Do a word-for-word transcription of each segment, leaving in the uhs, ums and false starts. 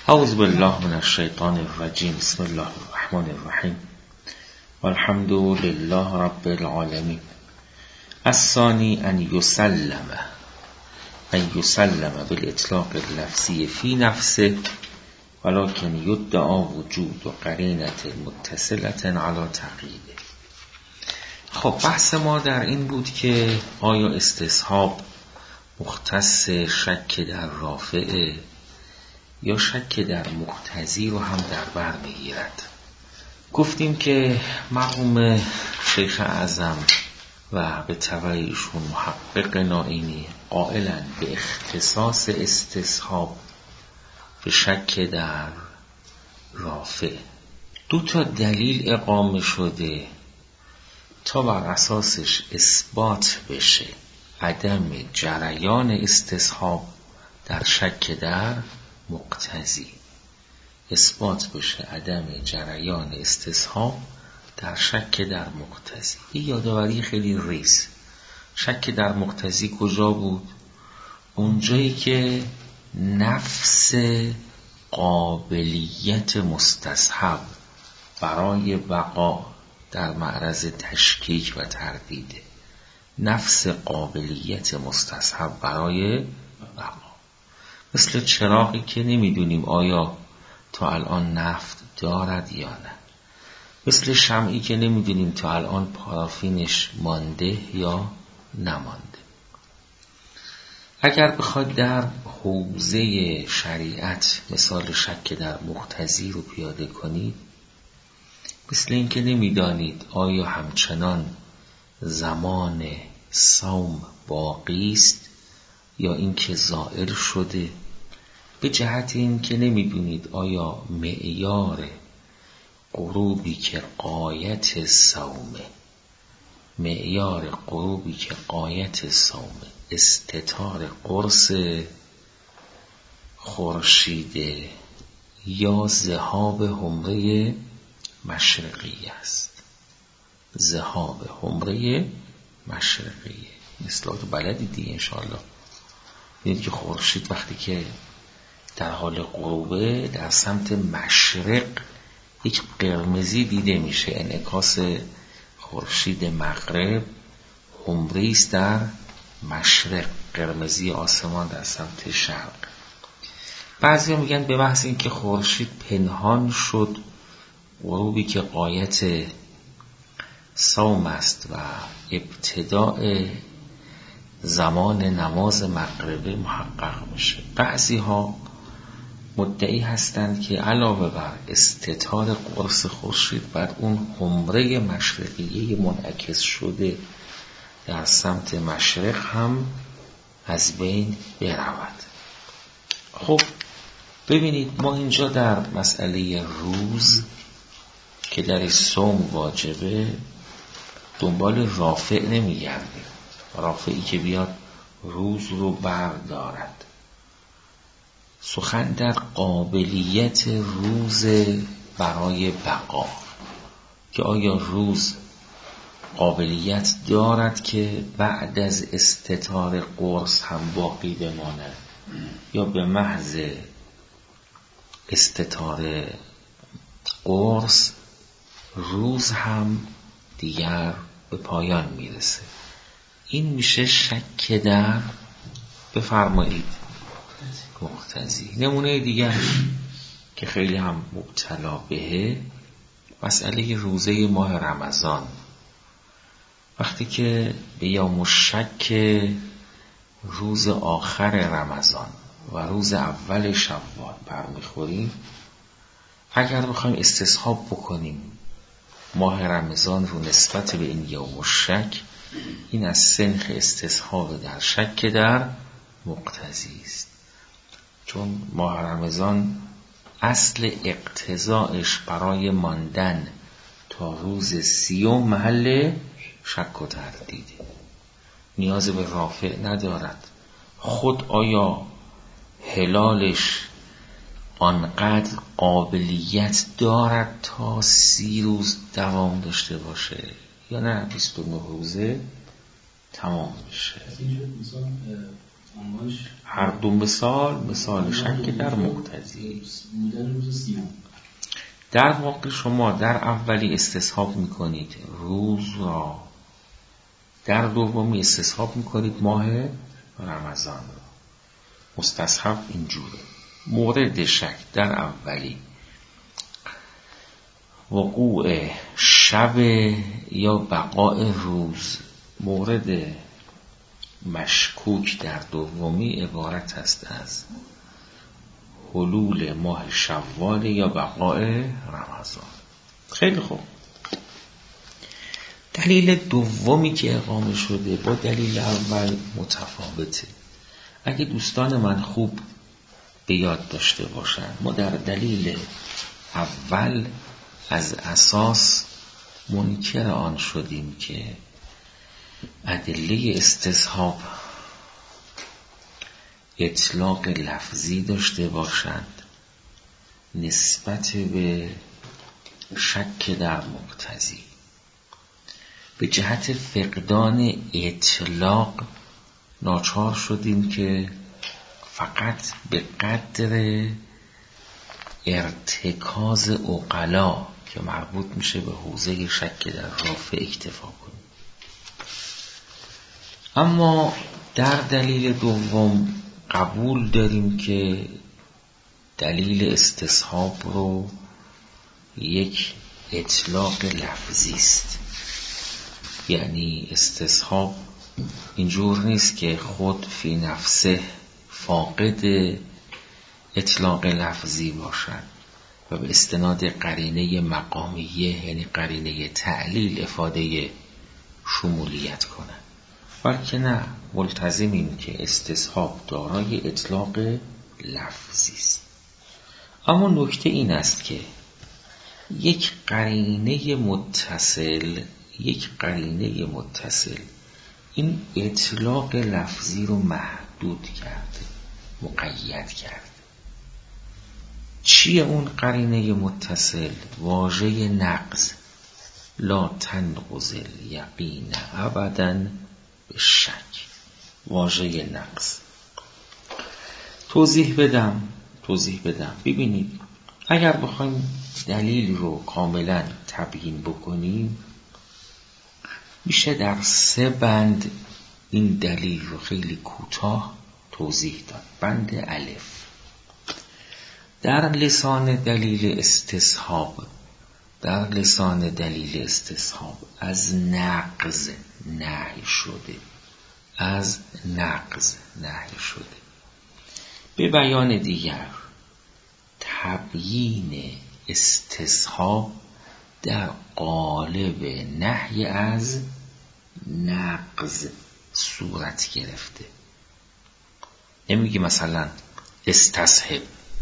اعوذ بالله من الشیطان الرجیم. بسم الله الرحمن الرحیم. والحمد لله رب العالمین. الثانی ان یسلم ان یسلم بالاطلاق اللفظی فی نفسه ولكن یدعا وجود و قرینة متصلة علی تقییده. خب بحث ما در این بود که آیا استصحاب مختص شک در رافعه یا شک در مقتضی رو هم در بر میگیرد. گفتیم که مرحوم شیخ اعظم و به تبع ایشون محقق نائینی قائلا به اختصاص استصحاب به شک در رافع دو تا دلیل اقامه شده تا بر اساسش اثبات بشه عدم جریان استصحاب در شک در مقتضی، اثبات بشه عدم جریان استصحاب در شک در مقتضی. این یادآوری خیلی ریز. شک در مقتضی کجا بود؟ اونجایی که نفس قابلیت مستصحب برای بقا در معرض تشکیک و تردیده. نفس قابلیت مستصحب برای بقا، مثل چراغی که نمیدونیم آیا تا الان نفت دارد یا نه، مثل شمعی که نمیدونیم تا الان پارافینش مانده یا نمانده. اگر بخواید در حوزه شریعت مثال شک در مقتضی رو پیاده کنید، مثل این که نمیدانید آیا همچنان زمان صوم باقی است یا اینکه زائل شده، به جهت این که نمیدونید آیا معیار غروبی که غایت صومه معیار غروبی که غایت صومه استتار قرص خورشید یا ذهاب حمره مشرقی است. ذهاب حمره مشرقیه مثلا تو بلدی دیگه انشاءالله. ببینید که خورشید وقتی که در حال غروبه در سمت مشرق یک قرمزی دیده میشه، انعکاس خورشید مغرب حمره است در مشرق، قرمزی آسمان در سمت شرق. بعضی میگن به محض این که خورشید پنهان شد، غروبی که غایت صوم است و ابتداء زمان نماز مغربه محقق میشه. بعضی ها مدعی هستند که علاوه بر استتار قرص خورشید بر اون حمره مشرقیه منعکس شده در سمت مشرق هم از بین برود. خب ببینید ما اینجا در مسئله روز که در صوم واجبه دنبال رافع نمیگردیم، رافعی که بیاد روز رو بردارد. سخن در قابلیت روز برای بقا، که آیا روز قابلیت دارد که بعد از استتار قرص هم باقی بماند یا به محض استتار قرص روز هم دیگر به پایان میرسه. این میشه شک در بفرمایید مقتضی. نمونه دیگر که خیلی هم مبتلا بهه مسئله روزه ماه رمضان. وقتی که به یوم شک روز آخر رمضان و روز اول شوال برمیخوریم، اگر بخوایم استصحاب بکنیم ماه رمضان رو نسبت به این یوم شک، این از سنخ استصحاب در شک در مقتضی است. چون ماه رمضان اصل اقتضاعش برای ماندن تا روز سیوم محل شک و تردیده، نیاز به رافع ندارد. خود آیا هلالش آنقدر قابلیت دارد تا سی روز دوام داشته باشه یا نه بیست و نه روزه تمام میشه؟ هر دو مثال مثال شک در مقتضی. در واقع شما در اولی استصحاب میکنید روز را، در دومی استصحاب میکنید ماه رمضان را. مستصحب اینجوره. مورد شک در اولی وقوع شب یا بقاء روز، مورد مشکوک در دومی عبارت است از حلول ماه شوال یا بقاء رمضان. خیلی خوب. دلیل دومی که اقامه شده با دلیل اول متفاوته. اگه دوستان من خوب به یاد داشته باشن، ما در دلیل اول از اساس منکر آن شدیم که ادله استصحاب اطلاق لفظی داشته باشند نسبت به شک در مقتضی. به جهت فقدان اطلاق ناچار شدیم که فقط به قدر ارتکاز عقلا که مربوط میشه به حوزه شک در رافع اکتفا کنیم. اما در دلیل دوم قبول داریم که دلیل استصحاب رو یک اطلاق لفظی است. یعنی استصحاب اینجور نیست که خود فی نفسه فاقد اطلاق لفظی باشد و به استناد قرینه مقامیه یعنی قرینه تعلیل افاده شمولیت کنند، بلکه نه، ملتزمیم که استصحاب دارای اطلاق لفظی است. اما نکته این است که یک قرینه متصل یک قرینه متصل این اطلاق لفظی رو محدود کرده، مقید کرده. چیه اون قرینه متصل؟ واژه نقض، لا تنقض الیقین ابداً به شک. واژه نقض توضیح بدم توضیح بدم ببینید، اگر بخوایم دلیل رو کاملا تبیین بکنیم میشه در سه بند این دلیل رو خیلی کوتاه توضیح داد. بند الف، در لسان دلیل استصحاب در لسان دلیل استصحاب از نقض نهی شده از نقض نهی شده. به بیان دیگر تبیین استصحاب در قالب نهی از نقض صورت گرفته. نمیگه مثلا استصحب،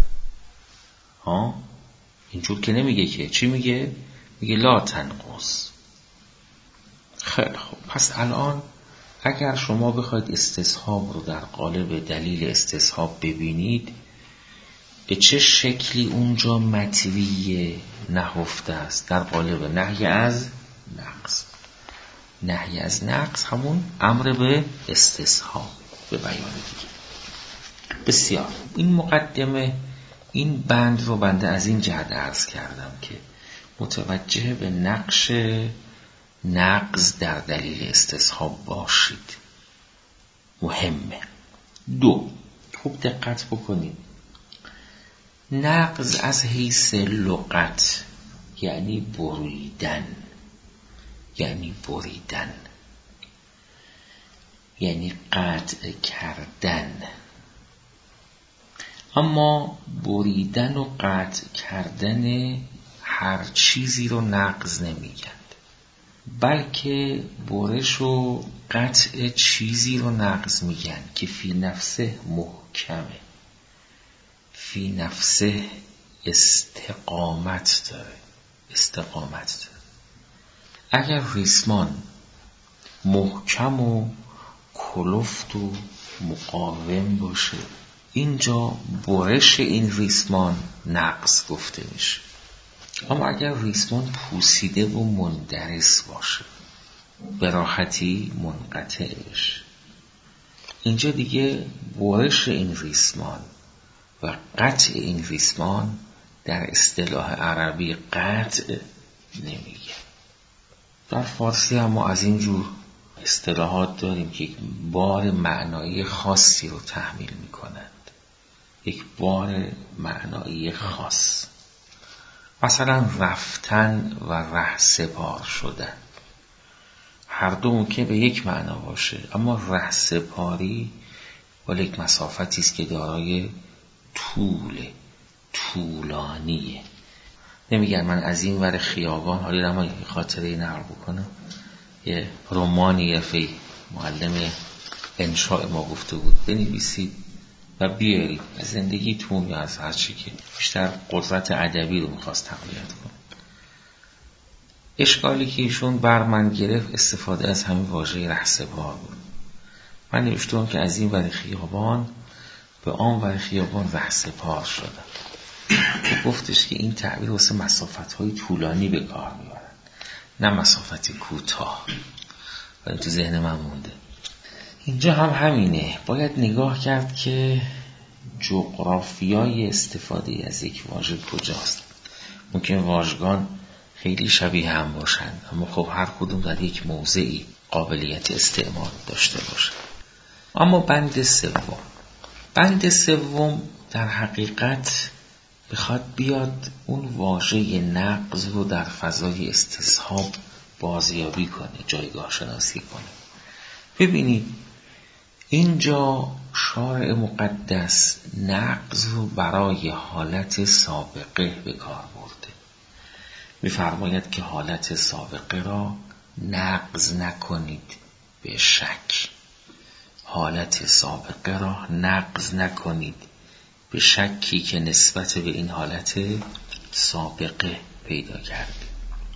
ها اینجور که نمیگه که. چی میگه؟ میگه لا تنقض. خیلی خوب. پس الان اگر شما بخواید استصحاب رو در قالب دلیل استصحاب ببینید، به چه شکلی اونجا مطوی نهفته است؟ در قالب نهی از نقض. نهی از نقض همون امر به استصحاب. به بیان دیگه بسیار. این مقدمه، این بند رو بنده از این جهت عرض کردم که متوجه به نقش نقض در دلیل استصحاب باشید. مهمه. دو، خوب دقت بکنید. نقض از حیث لغت یعنی بریدن، یعنی بریدن، یعنی قطع کردن. اما بریدن و قطع کردن هر چیزی رو نقض نمیگند، بلکه برش و قطع چیزی رو نقض میگن که فی نفسه محکمه، فی نفسه استقامت داره استقامت داره. اگر ریسمان محکم و کلفت و مقاوم باشه، اینجا برش این ریسمان نقض گفته میشه. اما اگر ریسمان پوسیده و مندرس باشه، به راحتی منقطع بشه، اینجا دیگه برش این ریسمان و قطع این ریسمان در اصطلاح عربی قطع نمیگه. در فارسی هم ما از این جور اصطلاحات داریم که یک بار معنایی خاصی رو تحمیل میکنند، یک بار معنایی خاص. مثلا رفتن و رهسپار شدن، هر دو ممکن به یک معنا باشه، اما رهسپاری با یک مسافتی است که دارای طول طولانیه. نمیگن من از این ور خیابان، حالی را ما خاطره نقل بکنم، یه رمانی یه فی معلم انشاء ما گفته بود بنویسید و بیارید از زندگیتون یا از هر چی که بیشتر قدرت ادبی رو میخواست تقویت کنه. اشکالی که ایشون بر من گرفت استفاده از همین واژه رهسپار بود. من نوشتم که از این ور خیابان به آن ور خیابان رهسپار شدم. و گفتش که این تعبیر واسه مسافت‌های طولانی به کار میبرن، نه مسافت کوتاه. و این تو ذهن من مونده. اینجا هم همینه، باید نگاه کرد که جغرافیای استفاده از یک واژه کجاست. ممکن واژگان خیلی شبیه هم باشند، اما خب هر کدوم در یک موضعی قابلیت استعمال داشته باشه. اما بند سوم بند سوم در حقیقت بخواد بیاد اون واژه نقض رو در فضای استصحاب بازیابی کنه، جایگاه شناسی کنه. ببینید اینجا شارع مقدس نقض رو برای حالت سابقه به کار برده. می‌فرماید که حالت سابقه را نقض نکنید به شک. حالت سابقه را نقض نکنید به شکی که نسبت به این حالت سابقه پیدا کرده.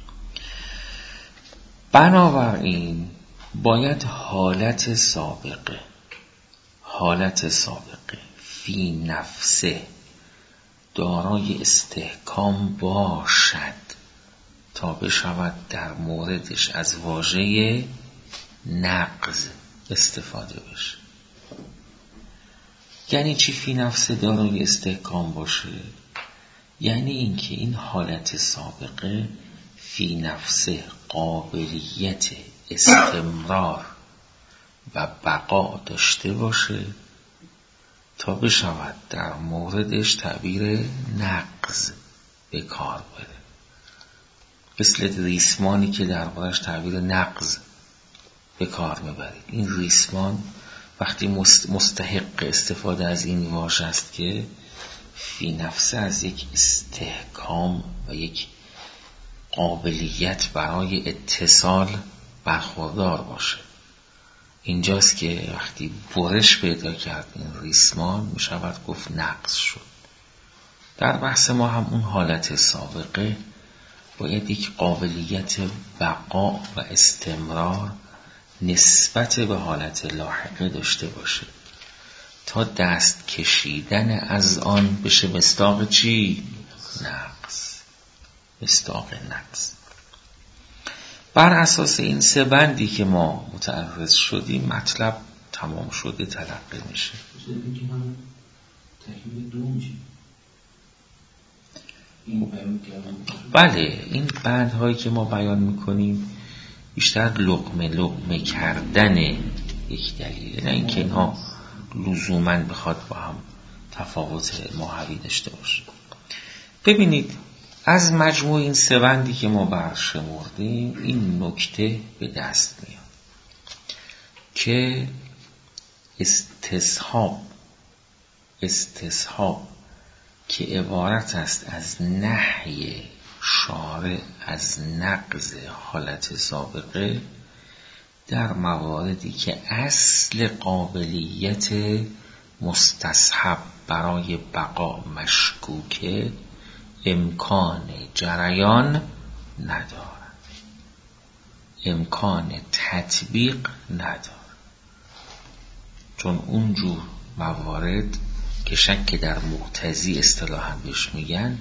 بنابراین باید حالت سابقه حالت سابقه فی نفسه دارای استحکام باشد تا بشود در موردش از واژه نقض استفاده بشه. یعنی چی فی نفسه دارای استحکام باشه؟ یعنی اینکه این حالت سابقه فی نفسه قابلیت استمرار و بقا داشته باشه تا بشود در موردش تعبیر نقض به کار بره. مثل ریسمانی که در موردش تعبیر نقض به کار میبرید. این ریسمان وقتی مستحق استفاده از این واژه است که فی نفسه از یک استحکام و یک قابلیت برای اتصال برخوردار باشه. اینجاست که وقتی برش پیدا کرد این ریسمان می شود گفت نقض شد. در بحث ما هم اون حالت سابقه باید یک قابلیت بقا و استمرار نسبت به حالت لاحقه داشته باشه تا دست کشیدن از آن بشه مصداق چی؟ نقض. مصداق نقض. بر اساس این سه بندی که ما متعرض شدیم مطلب تمام شده تلقی میشه. بله، این بندهایی که ما بیان میکنیم بیشتر لقمه لقمه کردن یک دلیل، نه اینکه اینها لزوماً بخواد با هم تفاوت ماهوی داشته باشه. ببینید از مجموع این سه بندی که ما برشمردیم این نکته به دست میاد که استصحاب استصحاب که عبارت است از نهی شارع از نقض حالت سابقه در مواردی که اصل قابلیت مستصحب برای بقا مشکوکه امکان جریان ندارد، امکان تطبیق ندارد. چون اونجور موارد که شک در مقتضی اصطلاحاً بهش میگند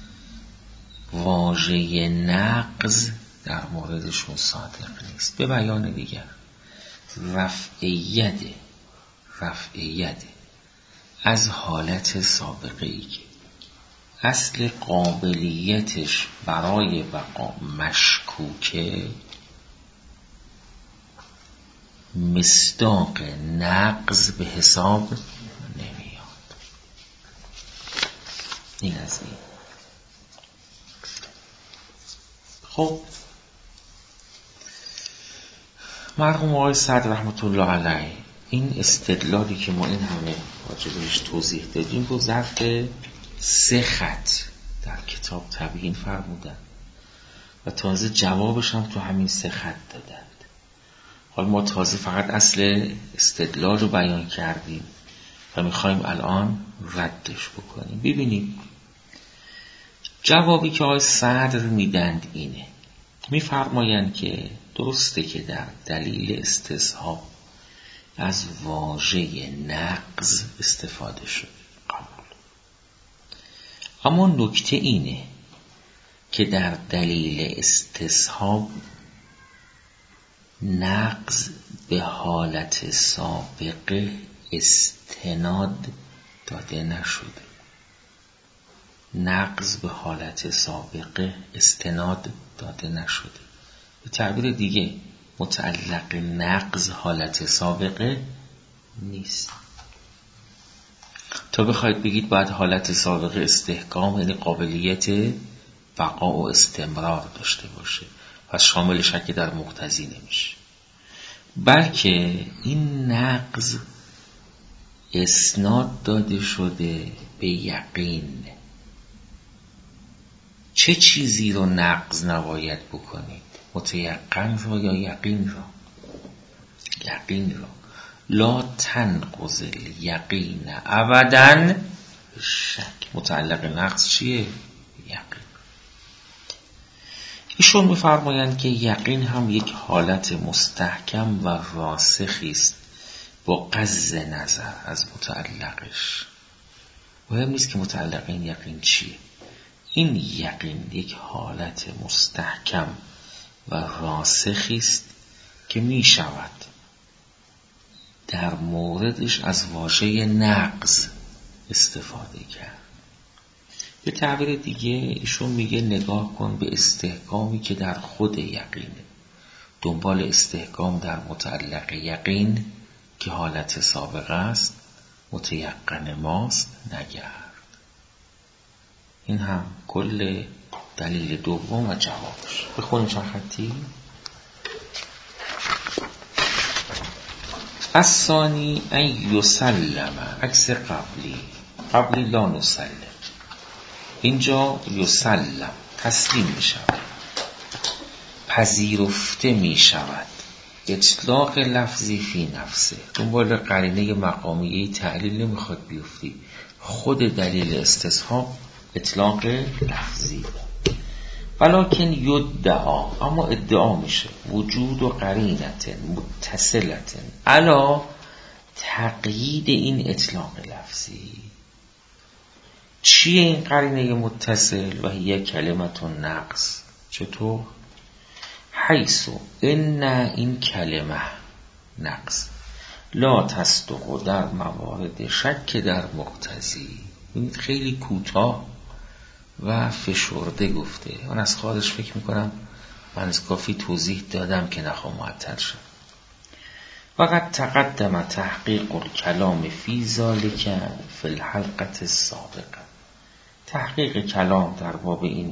واژه نقض در موردشون صادق نیست. به بیان دیگر رفع ید رفعیت از حالت سابقه ای که اصل قابلیتش برای بقا مشکوکه، مصداق نقض به حساب نمیاد. این از این. خب مرحوم آقای صدر رحمت الله علیه این استدلالی که ما این همه واجبش توضیح دادیم رو ظرف سه خط در کتاب تبیین فرمودن و تازه جوابش هم تو همین سه خط دادند. حالا ما تازه فقط اصل استدلال رو بیان کردیم و میخوایم الان ردش بکنیم. ببینیم جوابی که آقای صدر میدند اینه، میفرمایند که درسته که در دلیل استصحاب از واژه نقض استفاده شده، قبول. اما نکته اینه که در دلیل استصحاب نقض به حالت سابقه استناد داده نشده. نقض به حالت سابقه استناد داده نشده. به تعبیر دیگه متعلق نقض حالت سابقه نیست. تا بخواید بگید باید حالت سابقه استحکام، یعنی قابلیت بقا و استمرار داشته باشه، پس شامل شک در مقتضی نمیشه. بلکه این نقض اسناد داده شده به یقین. چه چیزی رو نقض نباید بکنید؟ متیقن را یا یقین را؟ یقین را. لا تنقض الیقین ابداً شک. متعلق نقض چیه؟ یقین. ایشون می‌فرمایند که یقین هم یک حالت مستحکم و راسخی است با غض نظر از متعلقش. مهم نیست که متعلق این یقین چیه. این یقین یک حالت مستحکم و راسخی است که می شود در موردش از واژه نقض استفاده کرد. به تعبیر دیگه ایشون میگه نگاه کن به استحکامی که در خود یقینه، دنبال استحکام در متعلق یقین که حالت سابقه است، متیقن ماست نگرد. این هم کل دلیل دوم و جوابش. بخونیم چند خطی. الثانی ان یسلم، عکس قبلی. قبلی لا نسلم، اینجا یسلم، تسلیم می شود، پذیرفته می شود. اطلاق لفظی فی نفسه، دنبال قرینه مقامیه تعلیل نمیخواد بیفتی. خود دلیل استصحاب اطلاق لفظی. ولکن یدعا، اما ادعا میشه وجود و قرینت متصلت علا تقیید این اطلاق لفظی. چیه این قرینه متصل؟ و هی کلمت نقص. چطور؟ حیثو ان این کلمه نقص لا تصدق در موارد شک در مقتضی. ببینید خیلی کوتاه و فشرده گفته. من از خودش فکر میکنم من از کافی توضیح دادم که نخواه معطل شد. وقد تقدم تحقیق الکلام فی ذالک فی الحلقه السابقه. تحقیق کلام در باب این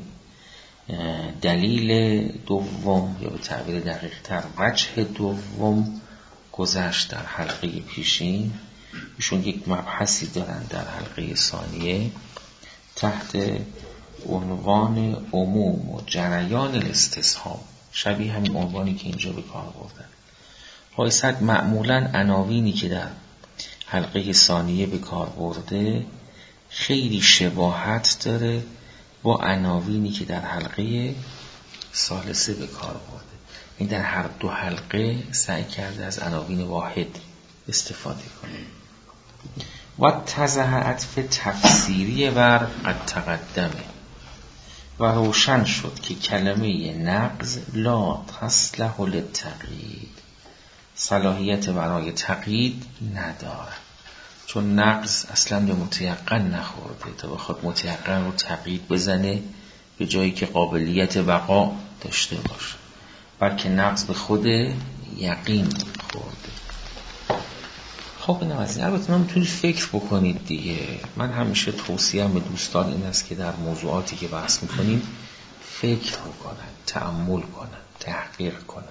دلیل دوم یا به تعبیر دقیق تر وجه دوم گذشت در حلقه پیشین. ایشون یک مبحثی دارن در حلقه ثانیه تحت عنوان عموم و جریان الاستصحاب، شبیه همین عنوانی که اینجا به کار بردن. حایصد معمولاً عناوینی که در حلقه ثانیه به کار برده خیلی شباهت داره با عناوینی که در حلقه ثالثه به کار برده. این در هر دو حلقه سعی کرده از عناوین واحد استفاده کنه. و تضح عطف تفسیری بر قد تقدمه و روشن شد که کلمه نقض لا تصلح للتقیید صلاحیت برای تقیید ندارد، چون نقض اصلا به متیقن نخورده تا بخواد متیقن رو تقیید بزنه به جایی که قابلیت بقا داشته باشه، بلکه نقض به خود یقین خورده. خب اینم از این. البته من میتونید فکر بکنید دیگه. من همیشه توصیه‌ام به دوستان این است که در موضوعاتی که بحث میکنیم فکر بکنن، تأمل کنن، تحقیق کنن.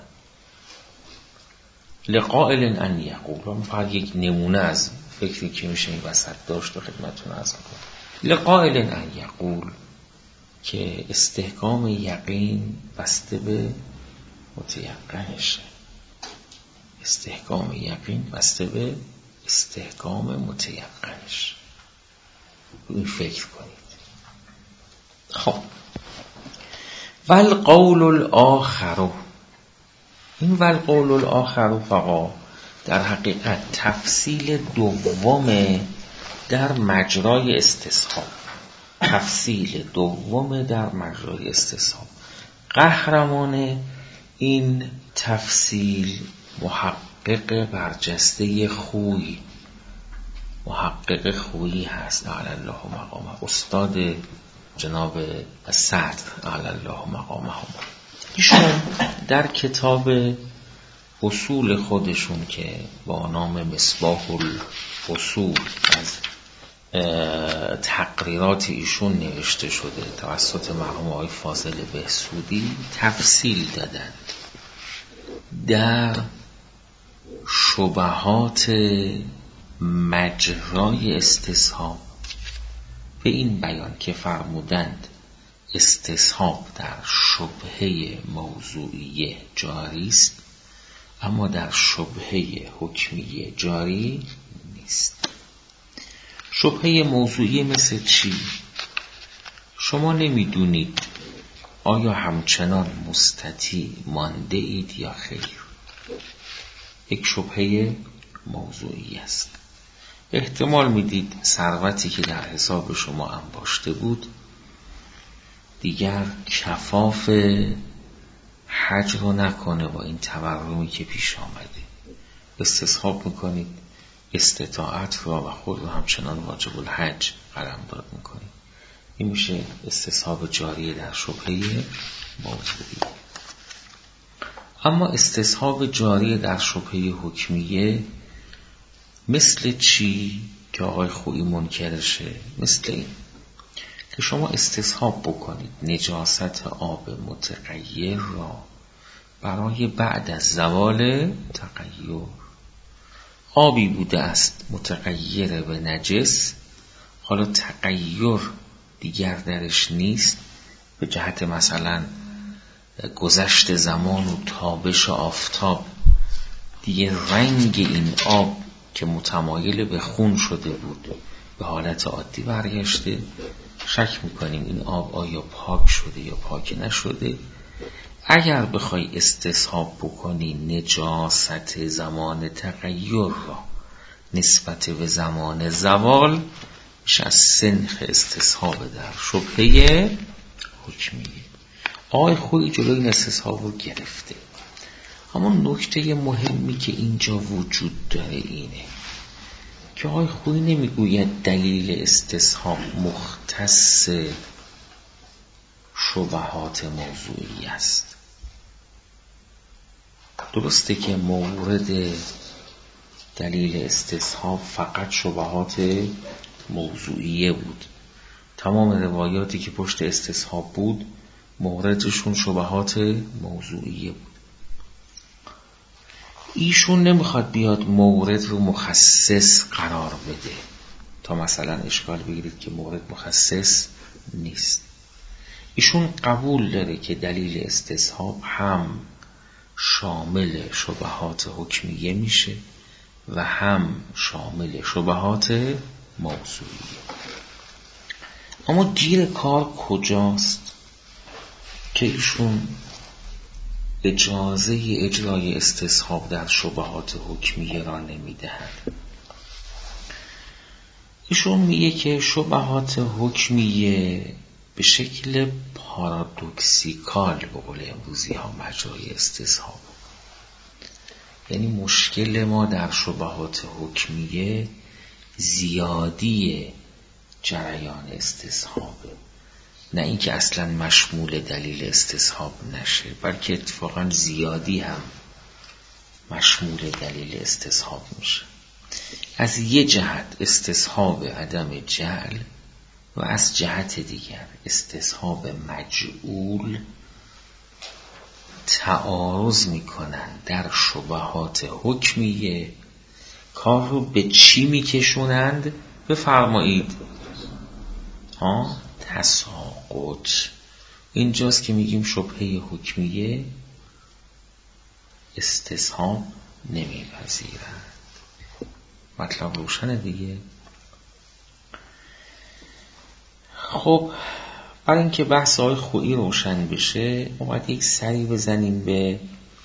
لقائل ان یقول، من فقط یک نمونه از فکری که میشه این وسط داشت و خدمتتون عرض میکنم. لقائل ان یقول که استحکام یقین بسته به متیقنشه، استحکام یقین بسته به استحکام متیقنش. این فکر کنید. خب والقول الاخر، این والقول الاخر فقط در حقیقت تفصیل دوم در مجرای استصحاب، تفصیل دوم در مجرای استصحاب. قهرمان این تفصیل محقق برجسته خوی، محقق خویی هست اعلی الله مقامه، استاد جناب سعد اعلی الله مقامه. ایشون در کتاب اصول خودشون که با نام مصباح الاصول از تقریرات ایشون نوشته شده توسط مرحوم آقای فاضل بهسودی، تفصیل دادند در شبهات مجرای استصحاب به این بیان که فرمودند استصحاب در شبهه موضوعیه جاری است، اما در شبهه حکمیه جاری نیست. شبهه موضوعیه مثل چی؟ شما نمیدونید آیا همچنان مستطیع مانده اید یا خیر. یک شبهه موضوعی است. احتمال میدید ثروتی که در حساب شما انباشته بود دیگر کفاف حج رو نکنه با این تورمی که پیش آمده. استصحاب میکنید استطاعت رو و خود رو همچنان واجب الحج قلمداد میکنید. این میشه استصحاب جاری در شبهه موضوعی. اما استصحاب جاری در شبهه حکمیه مثل چی که آقای خویی منکرشه؟ مثل این که شما استصحاب بکنید نجاست آب متغیر را برای بعد از زوال تغییر. آبی بوده است متغیر به نجس، حالا تغییر دیگر درش نیست به جهت مثلا گذشت زمان و تابش آفتاب، دیگه رنگ این آب که متمایل به خون شده بود به حالت عادی برگشته. شک میکنیم این آب آیا پاک شده یا پاک نشده. اگر بخوای استصحاب بکنی نجاست زمان تغییر را نسبت به زمان زوال، میشه از سنخ استصحاب در شبهه حکمیه. آقای خویی جلوی این استصحاب رو گرفته. اما نکته مهمی که اینجا وجود داره اینه که آقای خویی نمیگوید دلیل استصحاب مختص شبهات موضوعی است. درسته که مورد دلیل استصحاب فقط شبهات موضوعیه بود. تمام روایاتی که پشت استصحاب بود موردشون شبهات موضوعیه بود. ایشون نمیخواد بیاد مورد رو مخصص قرار بده تا مثلا اشکال بگیرید که مورد مخصص نیست. ایشون قبول داره که دلیل استصحاب هم شامل شبهات حکمیه میشه و هم شامل شبهات موضوعیه. اما گیر کار کجاست که ایشون اجازه اجرای استصحاب در شبهات حکمیه را نمیدهد؟ ایشون میگه که شبهات حکمیه به شکل پارادوکسیکال به قول امروزی ها مجرای استصحاب. یعنی مشکل ما در شبهات حکمیه زیادی جریان استصحابه، نه اینکه اصلا مشمول دلیل استصحاب نشه، بلکه اتفاقا زیادی هم مشمول دلیل استصحاب میشه. از یه جهت استصحاب عدم جعل و از جهت دیگر استصحاب مجعول تعارض میکنن در شبهات حکمیه. کار رو به چی میکشونند؟ بفرمایید ها تساقط. اینجاست که میگیم شبهه حکمیه استصحاب نمیپذیرند. مطلب روشنه دیگه. خب برای اینکه بحث های خویی روشن بشه اومد یک سری بزنیم به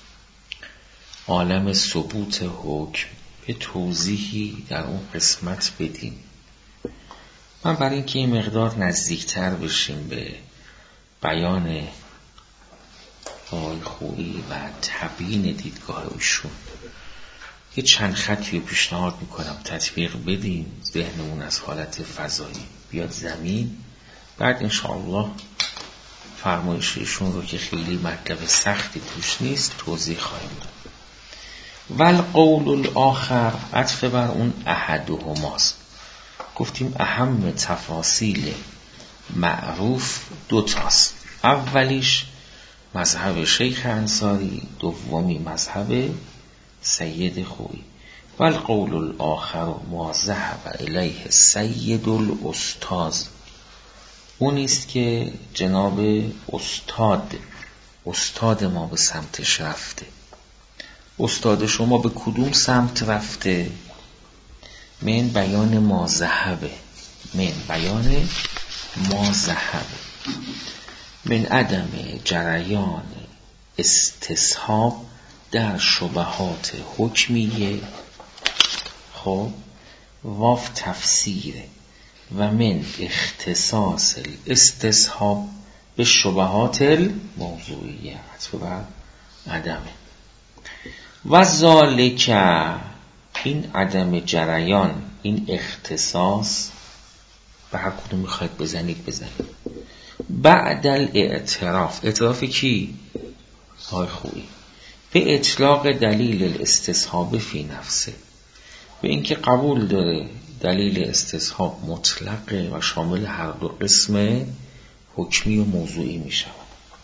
عالم ثبوت حکم، به توضیحی در اون قسمت بدیم. من برای اینکه این مقدار نزدیکتر بشیم به بیان های خویی و تبیین دیدگاه ایشون یه چند خطی رو پیشنهاد میکنم تطبیق بدیم، ذهنمون از حالت فضایی بیاد زمین، بعد انشاءالله فرمایششون رو که خیلی مطلب سختی توش نیست توضیح خواهیم داد. والقول الاخر عطف بر اون احدهماست. گفتیم اهم تفاصیل معروف دوتاست، اولیش مذهب شیخ انصاری، دومی مذهب سید خویی. والقول الاخر ما ذهب الیه سید الاستاذ، اونیست که جناب استاد استاد ما به سمتش رفته. استاد شما به کدوم سمت رفته؟ من بیان ما ذهبه، من بیان ما ذهبه من عدم جریان استصحاب در شبهات حکمیه. خب واف تفسیره و من اختصاص الاستصحاب به شبهات الموضوعیه عطف بر عدمه. و ذالک این عدم جریان، این اختصاص به هر کدوم میخواید بزنید بزنید بعد الاعتراف. اعتراف کی؟ های خویی به اطلاق دلیل الاستصحاب فی نفسه، به اینکه قبول داره دلیل استصحاب مطلقه و شامل هر دو قسم حکمی و موضوعی می شود.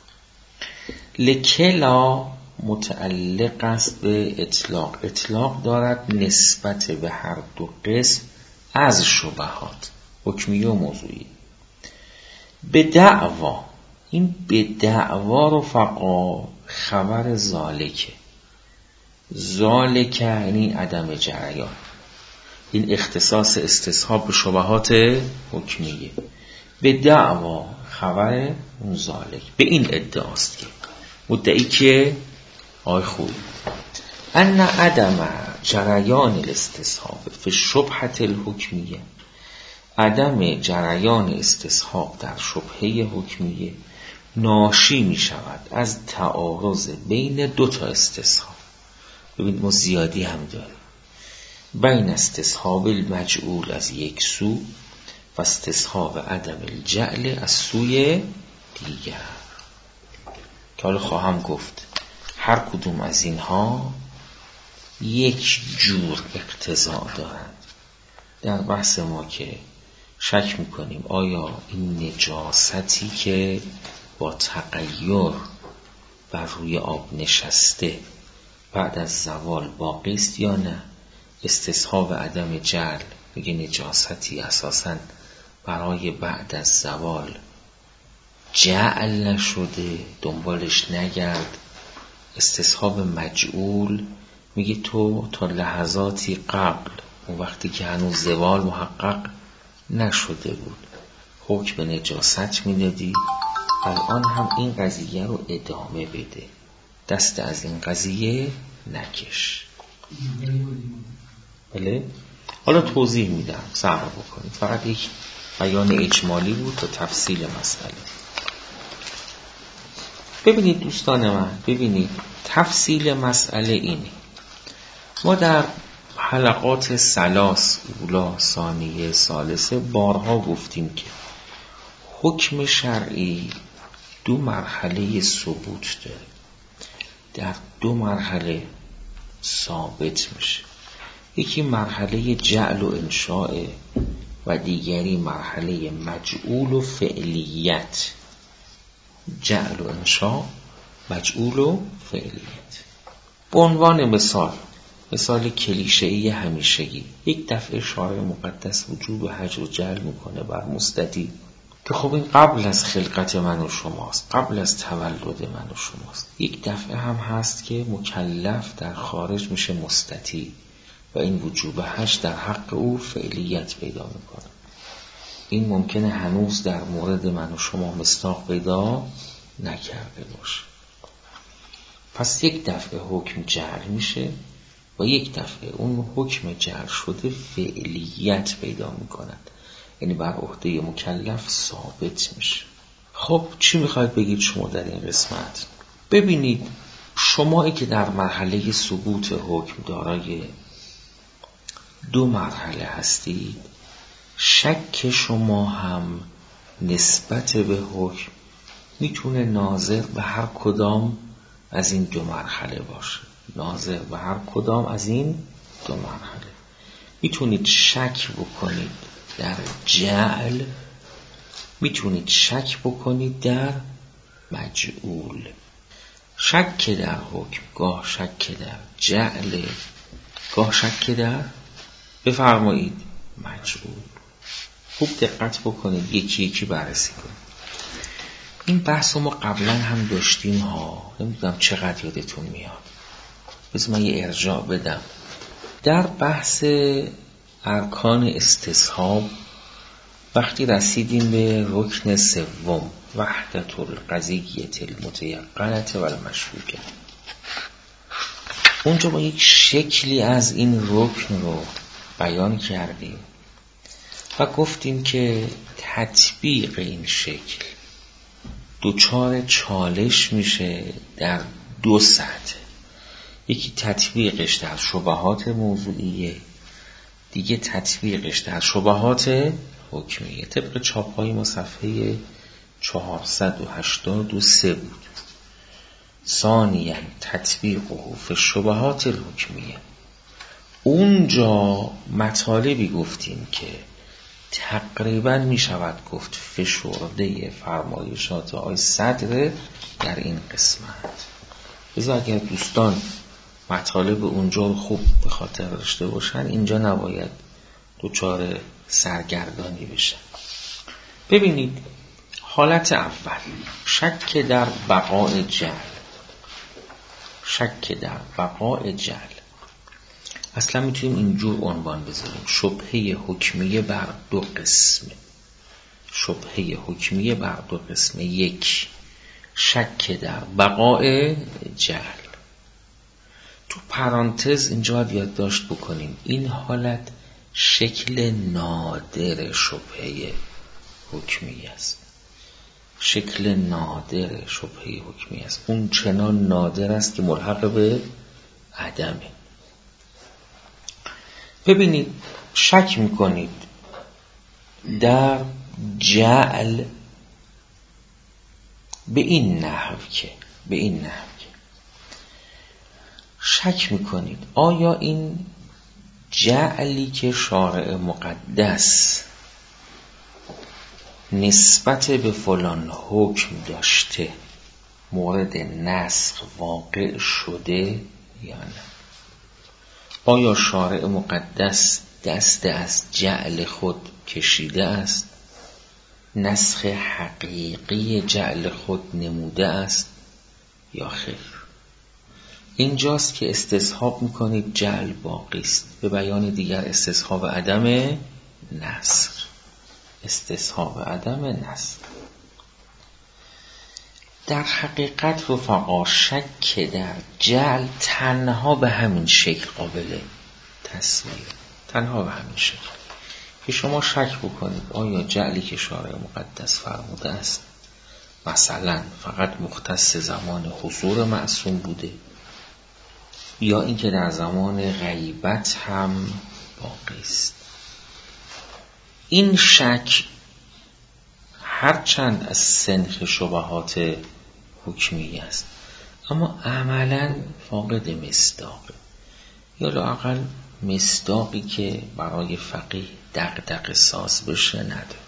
لکلا متعلق است به اطلاق، اطلاق دارد نسبت به هر دو قسم از شبهات حکمی و موضوعی. به دعوا، این به دعوا رو فقا خبر ذالکه. ذالکه یعنی عدم جریان، این اختصاص استصحاب به شبهات حکمیه. به دعوا خبر اون ذالک، به این ادعاست که مدعی که آی خوب ان عدم جریان الاستصحاب فی شبهة الحکمیه، عدم جریان استصحاب در شبهه حکمیه ناشی می شود از تعارض بین دو تا استصحاب. ببین ما زیادی هم داریم، بین استصحاب المجعول از یک سو و استصحاب عدم الجعل از سوی دیگر، که حالا خواهم گفت هر کدوم از اینها یک جور اقتضا دارند. در بحث ما که شک میکنیم آیا این نجاستی که با تغییر بر روی آب نشسته بعد از زوال باقی است یا نه، استصحاب عدم جعل میگه نجاستی اساساً برای بعد از زوال جعل نشده دنبالش نگرد. استصحاب مجعول میگه تو تا لحظاتی قبل، اون وقتی که هنوز زوال محقق نشده بود، حکم نجاست میدادی، الان هم این قضیه رو ادامه بده، دست از این قضیه نکش. بله؟ حالا توضیح میدم، صبر بکنید، فقط یک بیان اجمالی بود تا تفصیل مسئله. ببینید دوستان من، ببینید تفصیل مسئله اینه. ما در حلقات سلاس، اولا، ثانیه، ثالثه بارها گفتیم که حکم شرعی دو مرحله ثبوت داره، در دو مرحله ثابت میشه. یکی مرحله جعل و انشاء و دیگری مرحله مجعول و فعلیت. جعل و انشاء، مجعول و فعلیت. به عنوان مثال، مثال کلیشه‌ای همیشگی، یک دفعه شارع مقدس وجوب حجر و جعل میکنه بر مستدی که خب این قبل از خلقت من و شماست، قبل از تولد من و شماست. یک دفعه هم هست که مکلف در خارج میشه مستطیع و این وجوب حج در حق او فعلیت پیدا میکنه. این ممکنه هنوز در مورد من و شما مصداق پیدا نکرده باشه. پس یک دفعه حکم جعل میشه و یک دفعه اون حکم جعل شده فعلیت پیدا میکند، یعنی بر عهده مکلف ثابت میشه. خب چی میخواید بگید شما در این قسمت؟ ببینید، شمایی که در مرحله ثبوت حکم دارای دو مرحله هستید، شک شما هم نسبت به حکم میتونه ناظر به هر کدام از این دو مرحله باشه. ناظر به هر کدام از این دو مرحله میتونید شک بکنید در جعل، میتونید شک بکنید در مجعول. شک در حکم، گاه شک در جعل، گاه شک در، بفرمایید، مجعول. خوب دقت بکنید، یکی یکی بررسی کنید. این بحث ما قبلا هم داشتیم ها، نمیدونم چقدر یادتون میاد. بذار من یه ارجاع بدم. در بحث ارکان استصحاب وقتی رسیدیم به رکن سوم، وحدت القضیة المتیقنة و المشکوکة، اونجا ما یک شکلی از این رکن رو بیان کردیم و گفتیم که تطبیق این شکل دوچار چالش میشه در دو سطح. یکی تطبیقش در شبهات موضوعیه، دیگه تطبیقش در شبهات حکمیه. طبق چاپ‌های ما صفحه چهارصد و هشتاد و سه بود. ثانیاً تطبیقه فی الشبهات الحکمیه. اونجا مطالبی گفتیم که تقریبا می شود گفت فشرده فرمایشات آقای صدر در این قسمت. بذار اگر دوستان مطالب اونجا رو خوب به خاطر داشته باشن، اینجا نباید دوچار سرگردانی بشن. ببینید، حالت اول شک در بقاء جعل. شک در بقاء جعل اصلا میتونیم اینجور عنوان بذاریم: شبهه حکمیه بر دو قسمه. شبهه حکمیه بر دو قسمه. یک، شک در بقاء جعل. تو پرانتز اینجا باید یادداشت بکنیم این حالت شکل نادر شبهه حکمیه است. شکل نادر شبهه حکمیه است. اون چنان نادر است که ملحق به عدمه. ببینید، شک میکنید در جعل به این نحو که به این نحو که شک میکنید آیا این جعلی که شارع مقدس نسبت به فلان حکم داشته مورد نسخ واقع شده یا نه؟ آیا شارع مقدس دست از جعل خود کشیده است؟ نسخ حقیقی جعل خود نموده است یا خیر؟ اینجاست که استصحاب میکنید جعل باقی است. به بیان دیگر استصحاب عدم نسخ. استصحاب عدم نسخ. در حقیقت رفقا، شک در جعل تنها به همین شکل قابل تصویر، تنها به همین شکل که شما شک بکنید آیا جعلی که شارع مقدس فرموده است مثلا فقط مختص زمان حضور معصوم بوده یا اینکه در زمان غیبت هم باقی است. این شک هرچند از سنخ شبهات حکمی است، اما عملاً فاقد مصداقه، یا لااقل مصداقی که برای فقیه دغدغه ساز بشه نداره.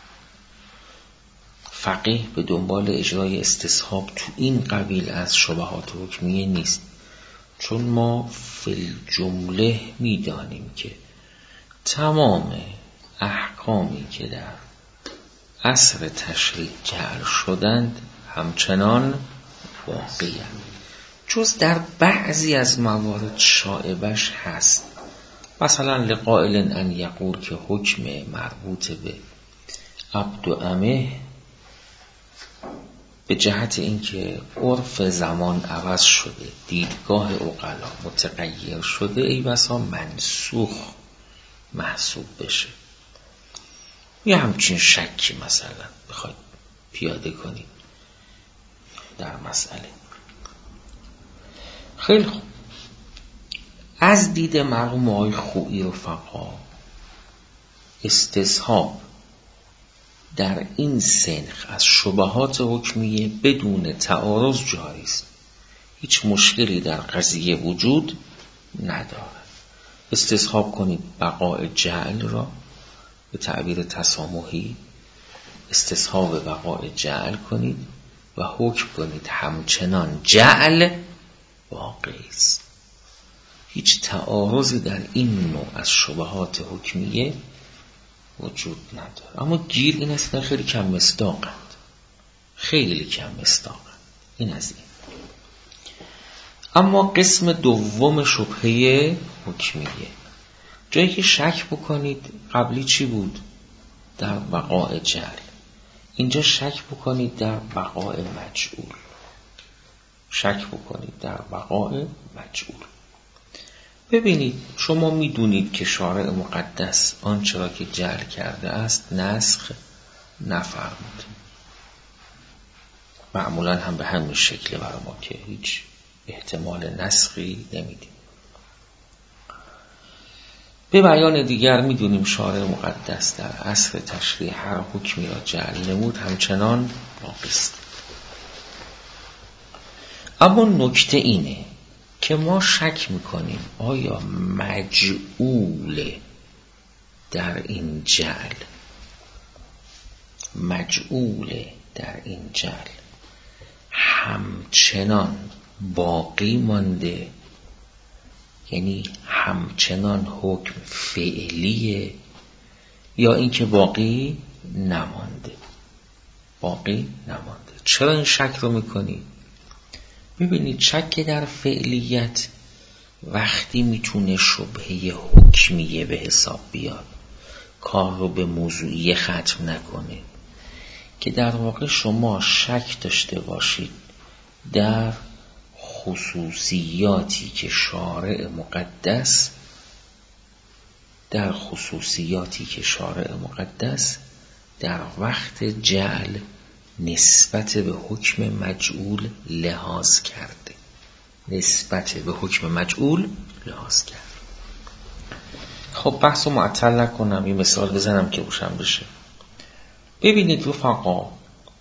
فقیه به دنبال اجرای استصحاب تو این قبیل از شبهات حکمیه نیست، چون ما فی الجمله میدانیم که تمام احکامی که در عصر تشریع جعل شدند همچنان واقعی هستند، جز در بعضی از موارد شائبش هست. مثلا لقائل ان یقول که حکم مربوط به عبد و امه به جهت اینکه عرف زمان عوض شده، دیدگاه عقلا متغیر شده، ای بسا منسوخ محسوب بشه. یا همچین شکی مثلا بخواید پیاده کنید در مسئله. خیلی خوب، از دید مرحوم آقای خویی رفقا استصحاب در این سنخ از شبهات حکمیه بدون تعارض جاری است، هیچ مشکلی در قضیه وجود نداره. استصحاب کنید بقاء جعل را، به تعبیر تسامحی استصحاب بقاء جعل کنید و حکم کنید همچنان جعل واقعی است. هیچ تعارضی در این نوع از شبهات حکمیه وجود نداره. اما گیر این است که خیلی کم مصداقند، خیلی کم مصداقند. این از این. اما قسم دوم شبهه حکمیه، جایی که شک بکنید قبلی چی بود؟ در بقاء جعل. اینجا شک بکنید در بقاء مجعول. شک بکنید در بقاء مجعول. ببینید، شما میدونید که شارع مقدس آنچه را که جعل کرده است نسخ نفرمود. معمولا هم به همین شکل برای ما که هیچ احتمال نسخی نمیدیم. به بیان دیگر میدونیم شارع مقدس در عصر تشریع هر حکمی را جعل نمود همچنان باقی است. اما نکته اینه که ما شک میکنیم آیا مجعول در این جعل مجعول در این جعل همچنان باقی مانده، یعنی همچنان حکم فعلیه، یا اینکه باقی نمانده باقی نمانده. چرا این شک رو میکنید؟ ببینید، شک در فعلیت وقتی میتونه شبهه حکمیه به حساب بیاد، کار رو به موضوعیه ختم نکنه، که در واقع شما شک داشته باشید در خصوصیاتی که شارع مقدس در خصوصیاتی که شارع مقدس در وقت جعل نسبت به حکم مجعول لحاظ کرده نسبت به حکم مجعول لحاظ کرده. خب بحث رو معطل نکنم، یه مثال بزنم که روشن بشه. ببینید رفقا،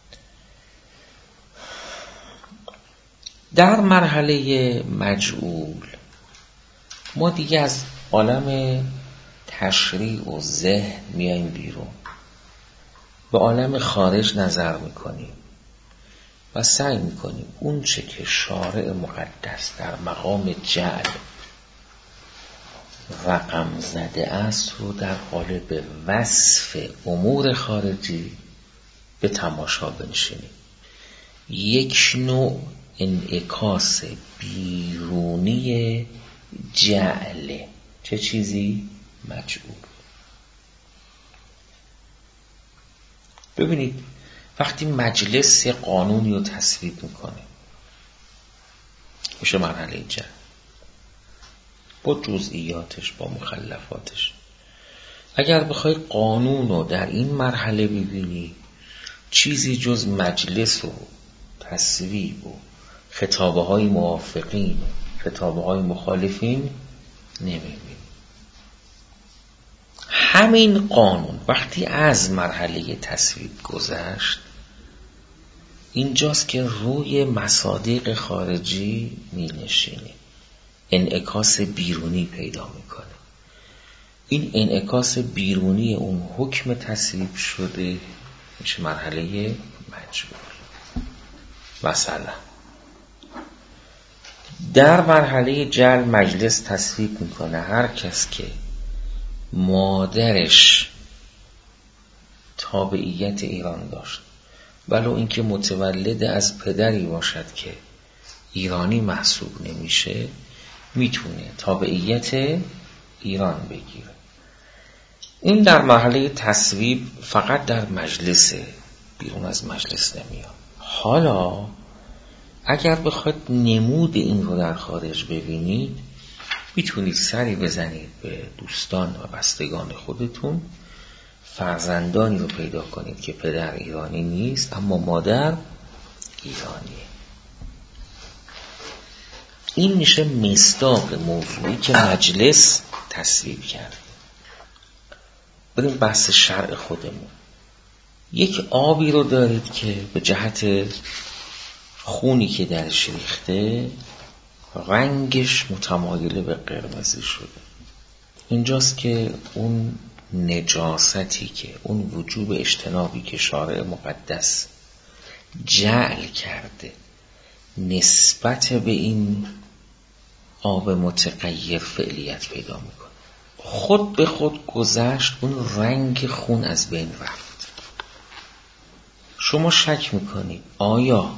در مرحله مجعول ما دیگه از عالم تشریع و ذهن میایم بیرون، به عالم خارج نظر میکنیم و سعی میکنیم اون چه که شارع مقدس در مقام جعل رقم زده است رو در قالب وصف امور خارجی به تماشا بنشینیم. یک نوع انعکاس بیرونی جعل. چه چیزی؟ مجعول. ببینید، وقتی مجلس یه قانونی رو تصویب میکنه میشه مرحله جعل، با جزئیاتش، با مخلفاتش. اگر بخوای قانون رو در این مرحله ببینی، چیزی جز مجلس و تصویب و خطابه های موافقین کتاب‌های مخالفین نمی‌بینیم. همین قانون وقتی از مرحله تصویب گذشت، اینجاست که روی مصادیق خارجی می‌نشینه، انعکاس بیرونی پیدا میکنه. این انعکاس بیرونی اون حکم تصویب شده میشه مرحله مجبور. مثلا در مرحله جعل مجلس تصویب میکنه هر کس که مادرش تابعیت ایران داشت ولو اینکه متولد از پدری باشد که ایرانی محسوب نمیشه، میتونه تابعیت ایران بگیره. این در مرحله تصویب فقط در مجلسه، بیرون از مجلس نمیاد. حالا اگر بخواید نمود این رو در خارج ببینید، میتونید سری بزنید به دوستان و بستگان خودتون، فرزندانی رو پیدا کنید که پدر ایرانی نیست اما مادر ایرانیه. این میشه مصداق موضوعی که مجلس تصویب کرده. بریم بحث شرع خودمون. یک آبی رو دارید که به جهت خونی که درش ریخته رنگش متمایل به قرمزی شده. اینجاست که اون نجاستی که اون وجوب اجتنابی که شارع مقدس جعل کرده نسبت به این آب متغیر فعلیت پیدا میکنه. خود به خود گذشت، اون رنگ خون از بین رفت. شما شک میکنید آیا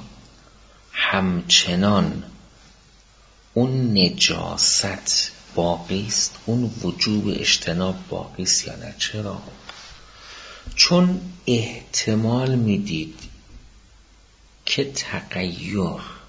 همچنان اون نجاست باقی است، اون وجوب اجتناب باقی است یا نه؟ چرا؟ چون احتمال میدید که تغییر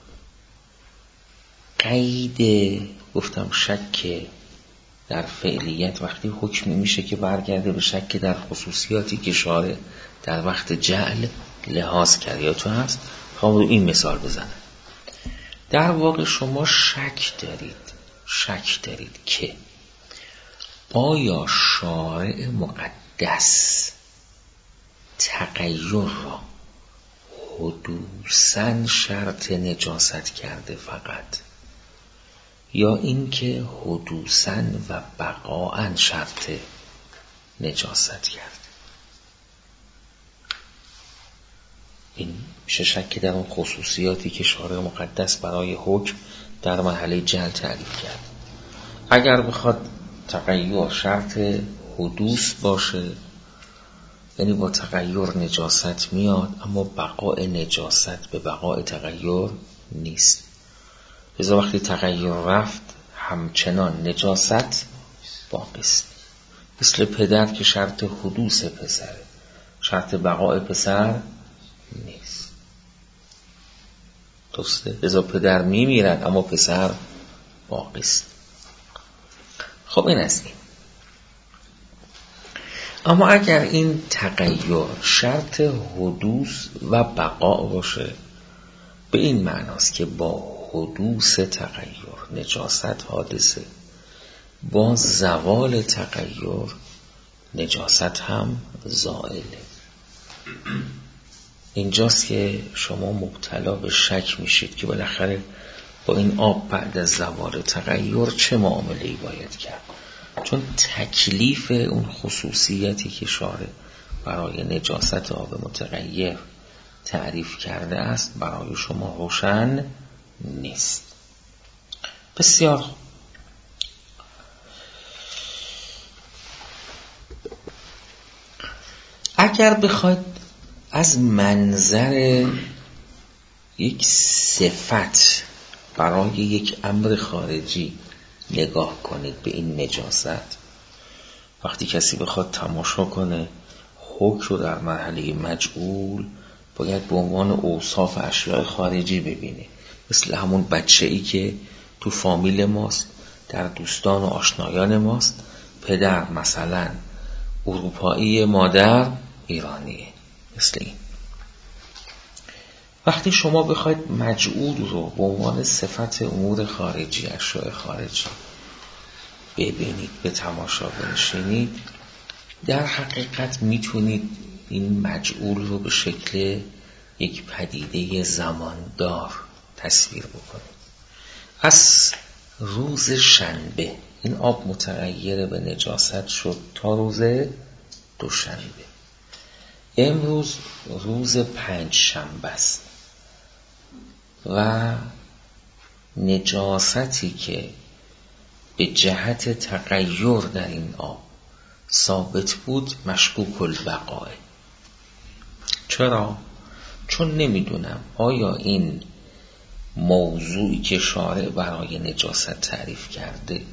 قید، گفتم شک در فعلیت وقتی حکمی میشه که برگرده به شک در خصوصیاتی که شارع در وقت جعل لحاظ کرد. یا تو هست خواهم این مثال بزنم. در واقع شما شک دارید شک دارید که آیا شارع مقدس تغییر را حدوثاً شرط نجاست کرده فقط، یا اینکه حدوثاً و بقاءً شرط نجاست کرده؟ این میشه شک در اون خصوصیاتی که شارع مقدس برای حکم در مرحله جعل تعریف کرد. اگر بخواد تغییر شرط حدوث باشه، یعنی با تغییر نجاست میاد اما بقاء نجاست به بقاء تغییر نیست. لذا وقتی تغییر رفت همچنان نجاست باقی است. مثل پدر که شرط حدوث پسره، شرط بقاء پسر نیست. درسته؟ لذا پدر میمیرد اما پسر باقی است. خب این است این. اما اگر این تغییر شرط حدوث و بقا باشه، به این معناست که با حدوث تغییر نجاست حادثه، با زوال تغییر نجاست هم زائله. اینجاست که شما مبتلا به شک میشید که بالاخره با این آب بعد از زوال تغییر چه معامله‌ای باید کرد، چون تکلیف اون خصوصیتی که شارع برای نجاست آب متغیر تعریف کرده است برای شما روشن نیست. بسیار خوب. اگر بخواید از منظر یک صفت برای یک امر خارجی نگاه کنید به این نجاست، وقتی کسی بخواد تماشا کنه حکم رو در مرحله مجعول، باید به عنوان اوصاف اشیاء خارجی ببینه. مثل همون بچه‌ای که تو فامیل ماست، در دوستان و آشنایان ماست، پدر مثلا اروپایی، مادر ایرانیه. مثل این وقتی شما بخواید مجعول رو به عنوان صفت امور خارجی، اشیاء خارجی ببینید، به تماشا بنشینید، در حقیقت میتونید این مجعول رو به شکل یک پدیده زماندار تصویر بکنید. از روز شنبه این آب متغیر به نجاست شد تا روز دوشنبه. امروز روز پنج شنبه است و نجاستی که به جهت تغییر در این آب ثابت بود مشکوک البقاء. چرا؟ چون نمیدونم آیا این موضوعی که شارع برای نجاست تعریف کرده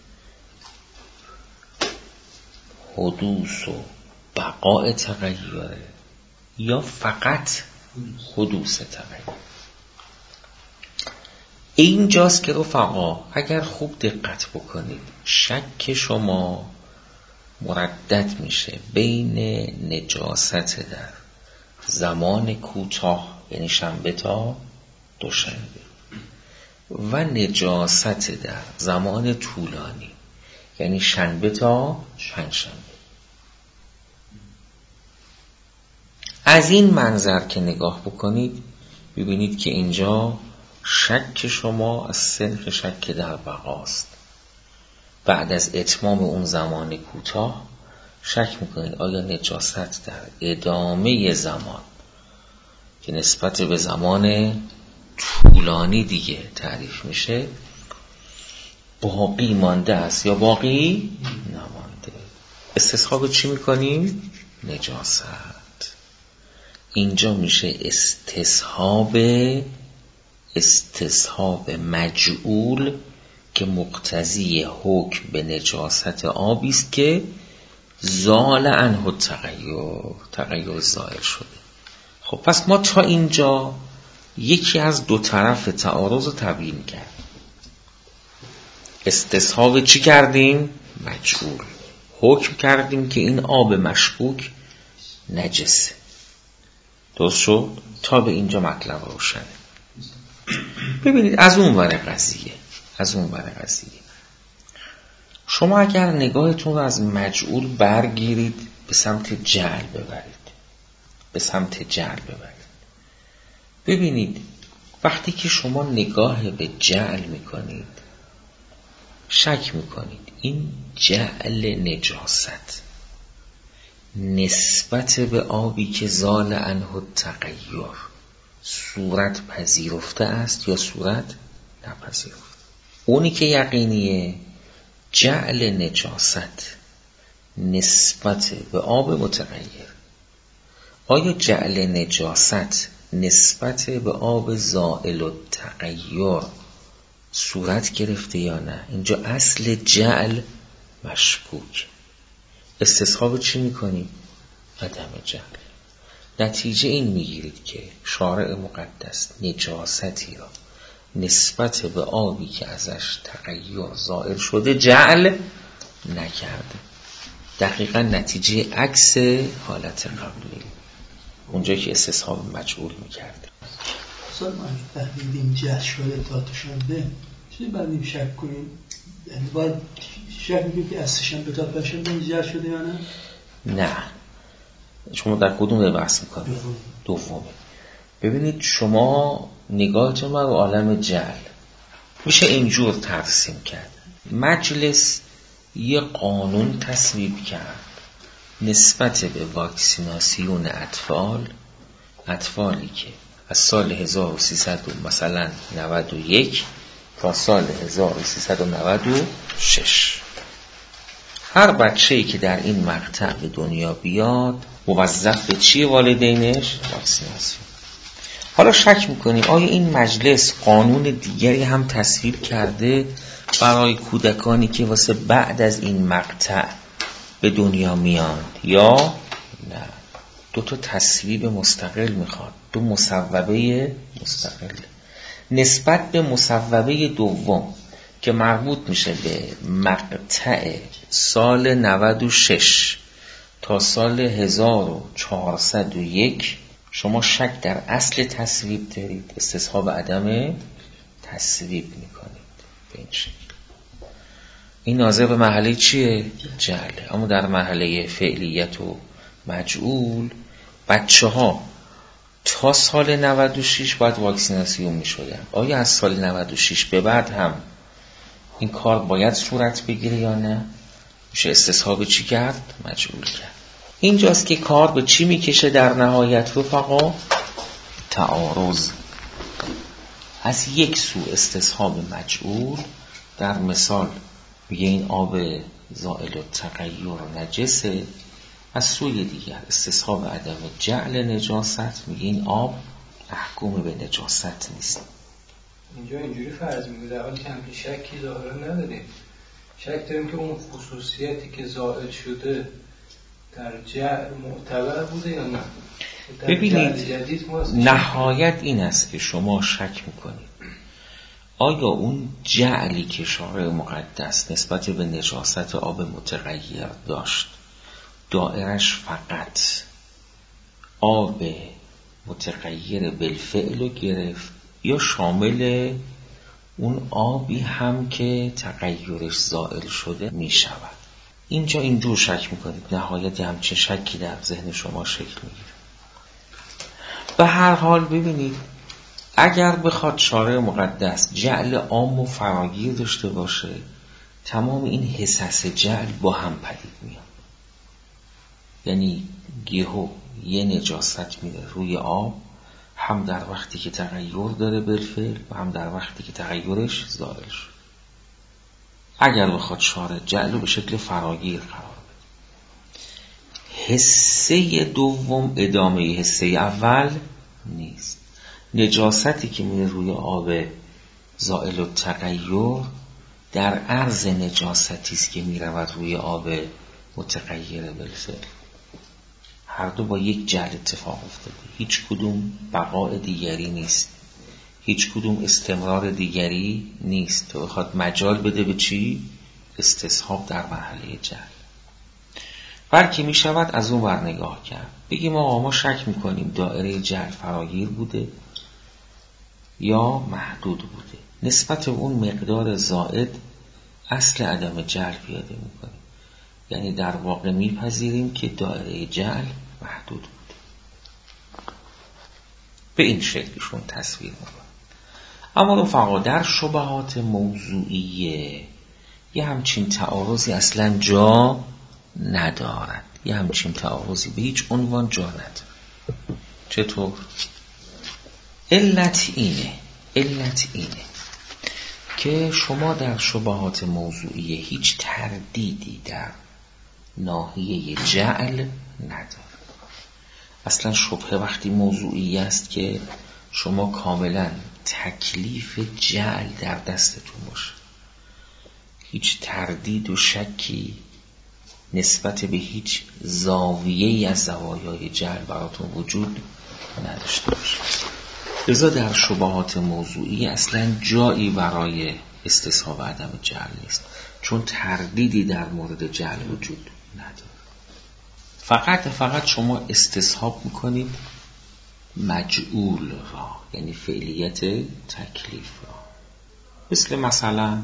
حدوث و بقاء تغییره یا فقط حدوث تغییر. اینجاست که رفقا اگر خوب دقت بکنید شک شما مردد میشه بین نجاست در زمان کوتاه یعنی شنبه تا دوشنبه و نجاست در زمان طولانی یعنی شنبه تا پنجشنبه. از این منظر که نگاه بکنید ببینید که اینجا شک شما از صنف شک در بقاست. بعد از اتمام اون زمان کوتاه شک میکنید آیا نجاست در ادامه زمان که نسبت به زمان طولانی دیگه تعریف میشه باقی مانده است یا باقی نمانده. استصحاب چی میکنیم؟ نجاست. اینجا میشه استصحاب استصحاب مجعول که مقتضی حکم به نجاست آبی است که زال عنه تغییر تغییر زائل شده. خب پس ما تا اینجا یکی از دو طرف تعارض رو تبیین کردیم. استصحاب چی کردیم؟ مجعول. حکم کردیم که این آب مشکوک نجسه. درست شد؟ تا به اینجا مطلب روشنه. ببینید از اون ور قضیه از اون ور قضیه شما اگر نگاهتون رو از مجعول برگیرید به سمت جعل ببرید به سمت جعل ببرید ببینید وقتی که شما نگاه به جعل میکنید شک میکنید این جعل نجاست نسبت به آبی که زال عنه تغییر صورت پذیرفته است یا صورت نپذیرفته. اونی که یقینیه جعل نجاست نسبت به آب متغیر. آیا جعل نجاست نسبت به آب زائل و تغییر صورت گرفته یا نه؟ اینجا اصل جعل مشکوک. استصحاب چی میکنی؟ عدم جعل. نتیجه این میگیرید که شارع مقدس نجاستی را نسبت به آبی که ازش تغییر ظاهر شده جعل نکرده. دقیقا نتیجه عکس حالت قبلی اونجا که استصحاب مجعول میکرده. اصلا ما فهمیدیم جعل شده تا دوشنبه چیزی بعدیم شک کنیم؟ یعنی باید شک میکنیم که از شنبه تا پنجشنبه جعل شده یا نه؟ نه. شما در کدوم بحث میکنید؟ دومه. ببینید شما نگاهتون رو عالم جعل میشه اینجور ترسیم کرد. مجلس یه قانون تصویب کرد نسبت به واکسیناسیون اطفال اطفالی که از سال هزار و سیصد مثلا نود و یک تا سال هزار و سیصد و نود و شش هر بچه‌ای که در این مقطع به دنیا بیاد موظف به چیه والدینش؟ واکسیناسیون. حالا شک میکنیم آیا این مجلس قانون دیگری هم تصویب کرده برای کودکانی که واسه بعد از این مقطع به دنیا میان یا نه؟ دو تا تصویب مستقل میخواد، دو مصوبه مستقل. نسبت به مصوبه دوم که مربوط میشه به مقطع سال نود و شش تا سال هزار و چهارصد و یک شما شک در اصل تصویب دارید، استصحاب عدم تصویب میکنید به این شکل. این ناظر به مرحله چیه؟ جعله. اما در مرحله فعلیت و مجعول بچه ها تا سال نود و شش باید واکسیناسیون می شدن. آیا از سال نود و شش به بعد هم این کار باید صورت بگیره یا نه؟ میشه استصحاب چی کرد؟ مجعول کرد. اینجاست که کار به چی میکشه در نهایت رفقا؟ تعارض. از یک سو استصحاب مجعول، در مثال میگه این آب زائل و تغییر و نجسه، از سوی دیگر استصحاب عدم جعل نجاست، میگه این آب محکوم به نجاست نیست. اینجا اینجوری فرض میگه در حالی که همین شکی ظاهرا نداریم، شک داریم که اون خصوصیتی که زائل شده در جعل معتبر بوده یا نه. ببینید نهایت این است که شما شک میکنید آیا اون جعلی که شارع مقدس نسبت به نجاست آب متغیر داشت دائرش فقط آب متغیر بالفعل رو گرفت یا شامل اون آبی هم که تغییرش زائل شده می شود. اینجا اینجور شک میکنید، نهایت همچه شکی در ذهن شما شکل میگیره. به هر حال ببینید اگر بخواد شارع مقدس جعل عام و فراگیر داشته باشه، تمام این حصص جعل با هم پدید میاد. یعنی گیهو یه نجاست میره روی آب، هم در وقتی که تغییر داره بالفعل و هم در وقتی که تغییرش زائل شد. اگر بخواد شارع جعل رو به شکل فراگیر قرار بده، حصه دوم ادامه حصه اول نیست. نجاستی که میره روی آب زائل و تغییر در عرض نجاستی است که میرود روی آب متغیر بالفعل. هر دو با یک جعل اتفاق افتاده، هیچ کدوم بقاء دیگری نیست، هیچ کدوم استمرار دیگری نیست. تو بخواد مجال بده به چی؟ استصحاب در مرحله جعل. بلکه می شود از اون ور نگاه کرد، بگیم آقا ما شک میکنیم دائره جعل فراگیر بوده یا محدود بوده، نسبت اون مقدار زائد اصل عدم جعل پیاده میکنیم. یعنی در واقع میپذیریم که دائره جعل محدود بوده. به این شکلشون تصویر میکنیم. اما رفقا در شبهات موضوعیه یه همچین تعارضی اصلا جا ندارد. یه همچین تعارضی به هیچ عنوان جا ندارد. چطور؟ علت اینه علت اینه که شما در شبهات موضوعیه هیچ تردیدی در ناحیه جعل ندارد. اصلا شبهه وقتی موضوعی است که شما کاملا تکلیف جعل در دستتون باشه، هیچ تردید و شکی نسبت به هیچ زاویه‌ای از زوایای جعل براتون وجود نداشته باشه. لذا در شبهات موضوعی اصلا جایی برای استصحاب عدم جعل نیست، چون تردیدی در مورد جعل وجود نداره. فقط فقط شما استصحاب میکنید مجعول را، یعنی فعلیت تکلیف را. مثل مثلا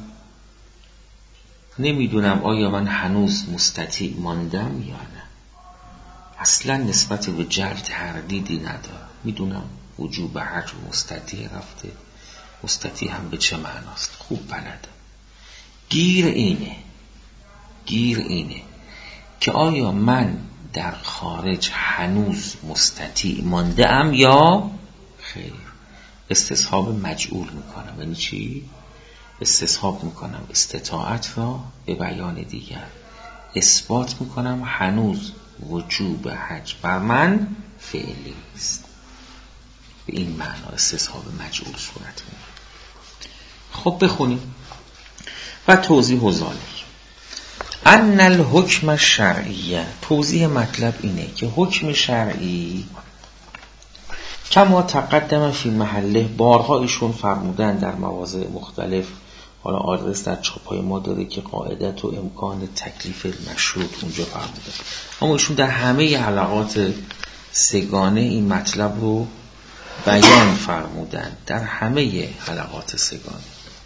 نمیدونم آیا من هنوز مستطیع ماندم یا نه، اصلا نسبت به جعل تردیدی نداره، میدونم وجوب حج و مستطیع رفته، مستطیع هم به چه معناست خوب بلدم. گیر اینه گیر اینه که آیا من در خارج هنوز مستطیع مانده ام یا خیر. استصحاب مجعول میکنم. یعنی چی؟ استصحاب میکنم استطاعت را به بیان دیگر، اثبات میکنم هنوز وجوب حج بر من فعلی است. به این معنا استصحاب مجعول صورت میگیره. خب بخونیم و توضیح و ذالک. ان الحکم الشرعی، توضیح مطلب اینه که حکم شرعی کما تقدم فی محله، بارها ایشون فرمودن در مواضع مختلف، حالا آدرس در چاپای ما داره که قاعدت و امکان تکلیف مشروط اونجا فرمودن، اما ایشون در همه حلقات سگانه این مطلب رو بیان فرمودن در همه حلقات سگانه.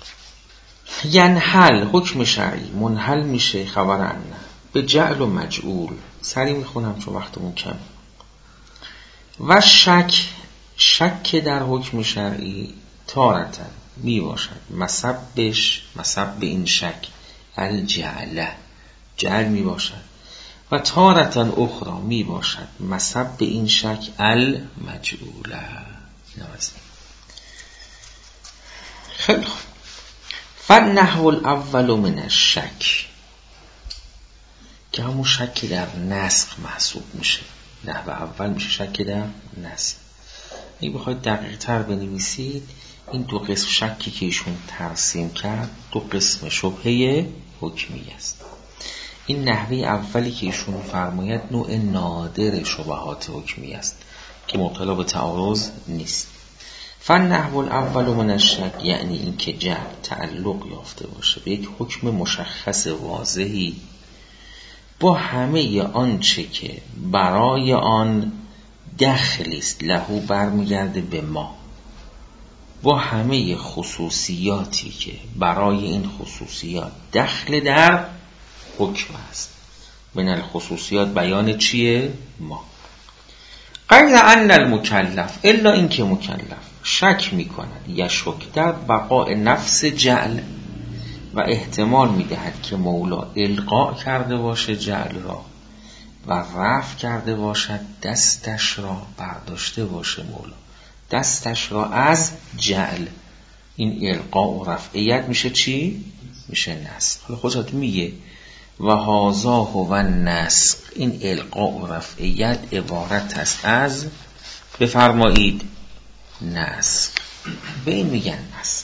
ینحل حکم شرعی منحل میشه خبر انه به جعل و مجعول. سری میخونم چون وقتمون کم. و شک شک در حکم شرعی تارتن می باشد مسبش مسب این شک الجعله جعل می باشد و تارتن اخرى می باشد مسب این شک المجعوله. خیلی خوب. فالنحو الاول من الشک که همون شک در نسخ محسوب میشه. نحو اول میشه شک در نسخ. اگه بخواید دقیق تر بنویسید این دو قسم شکی که ایشون ترسیم کرد دو قسم شبهه حکمی است. این نحوه اولی که ایشون فرماید نوع نادر شبهات حکمی است که مبتلا به تعارض نیست. فالنحو الاول من الشک یعنی این که جعل تعلق یافته باشه به یک حکم مشخص واضحی با همه آنچه که برای آن دخلی است لهو برمیگرده به ما، با همه خصوصیاتی که برای این خصوصیات دخل در حکم است. من الخصوصیات بیان چیه؟ ما. غیر ان المکلف الا این که مکلف شک میکند یشک در بقاء نفس جعل و احتمال میدهد که مولا القاء کرده باشه جعل را و رفع کرده باشد دستش را برداشته باشه مولا دستش را از جعل. این القاء و رفعیت میشه چی؟ میشه نسخ. حالا خودت میگه و هازا هو نسخ این القاء و رفعیت عبارت است از بفرمایید نسخ. به این میگن نسخ.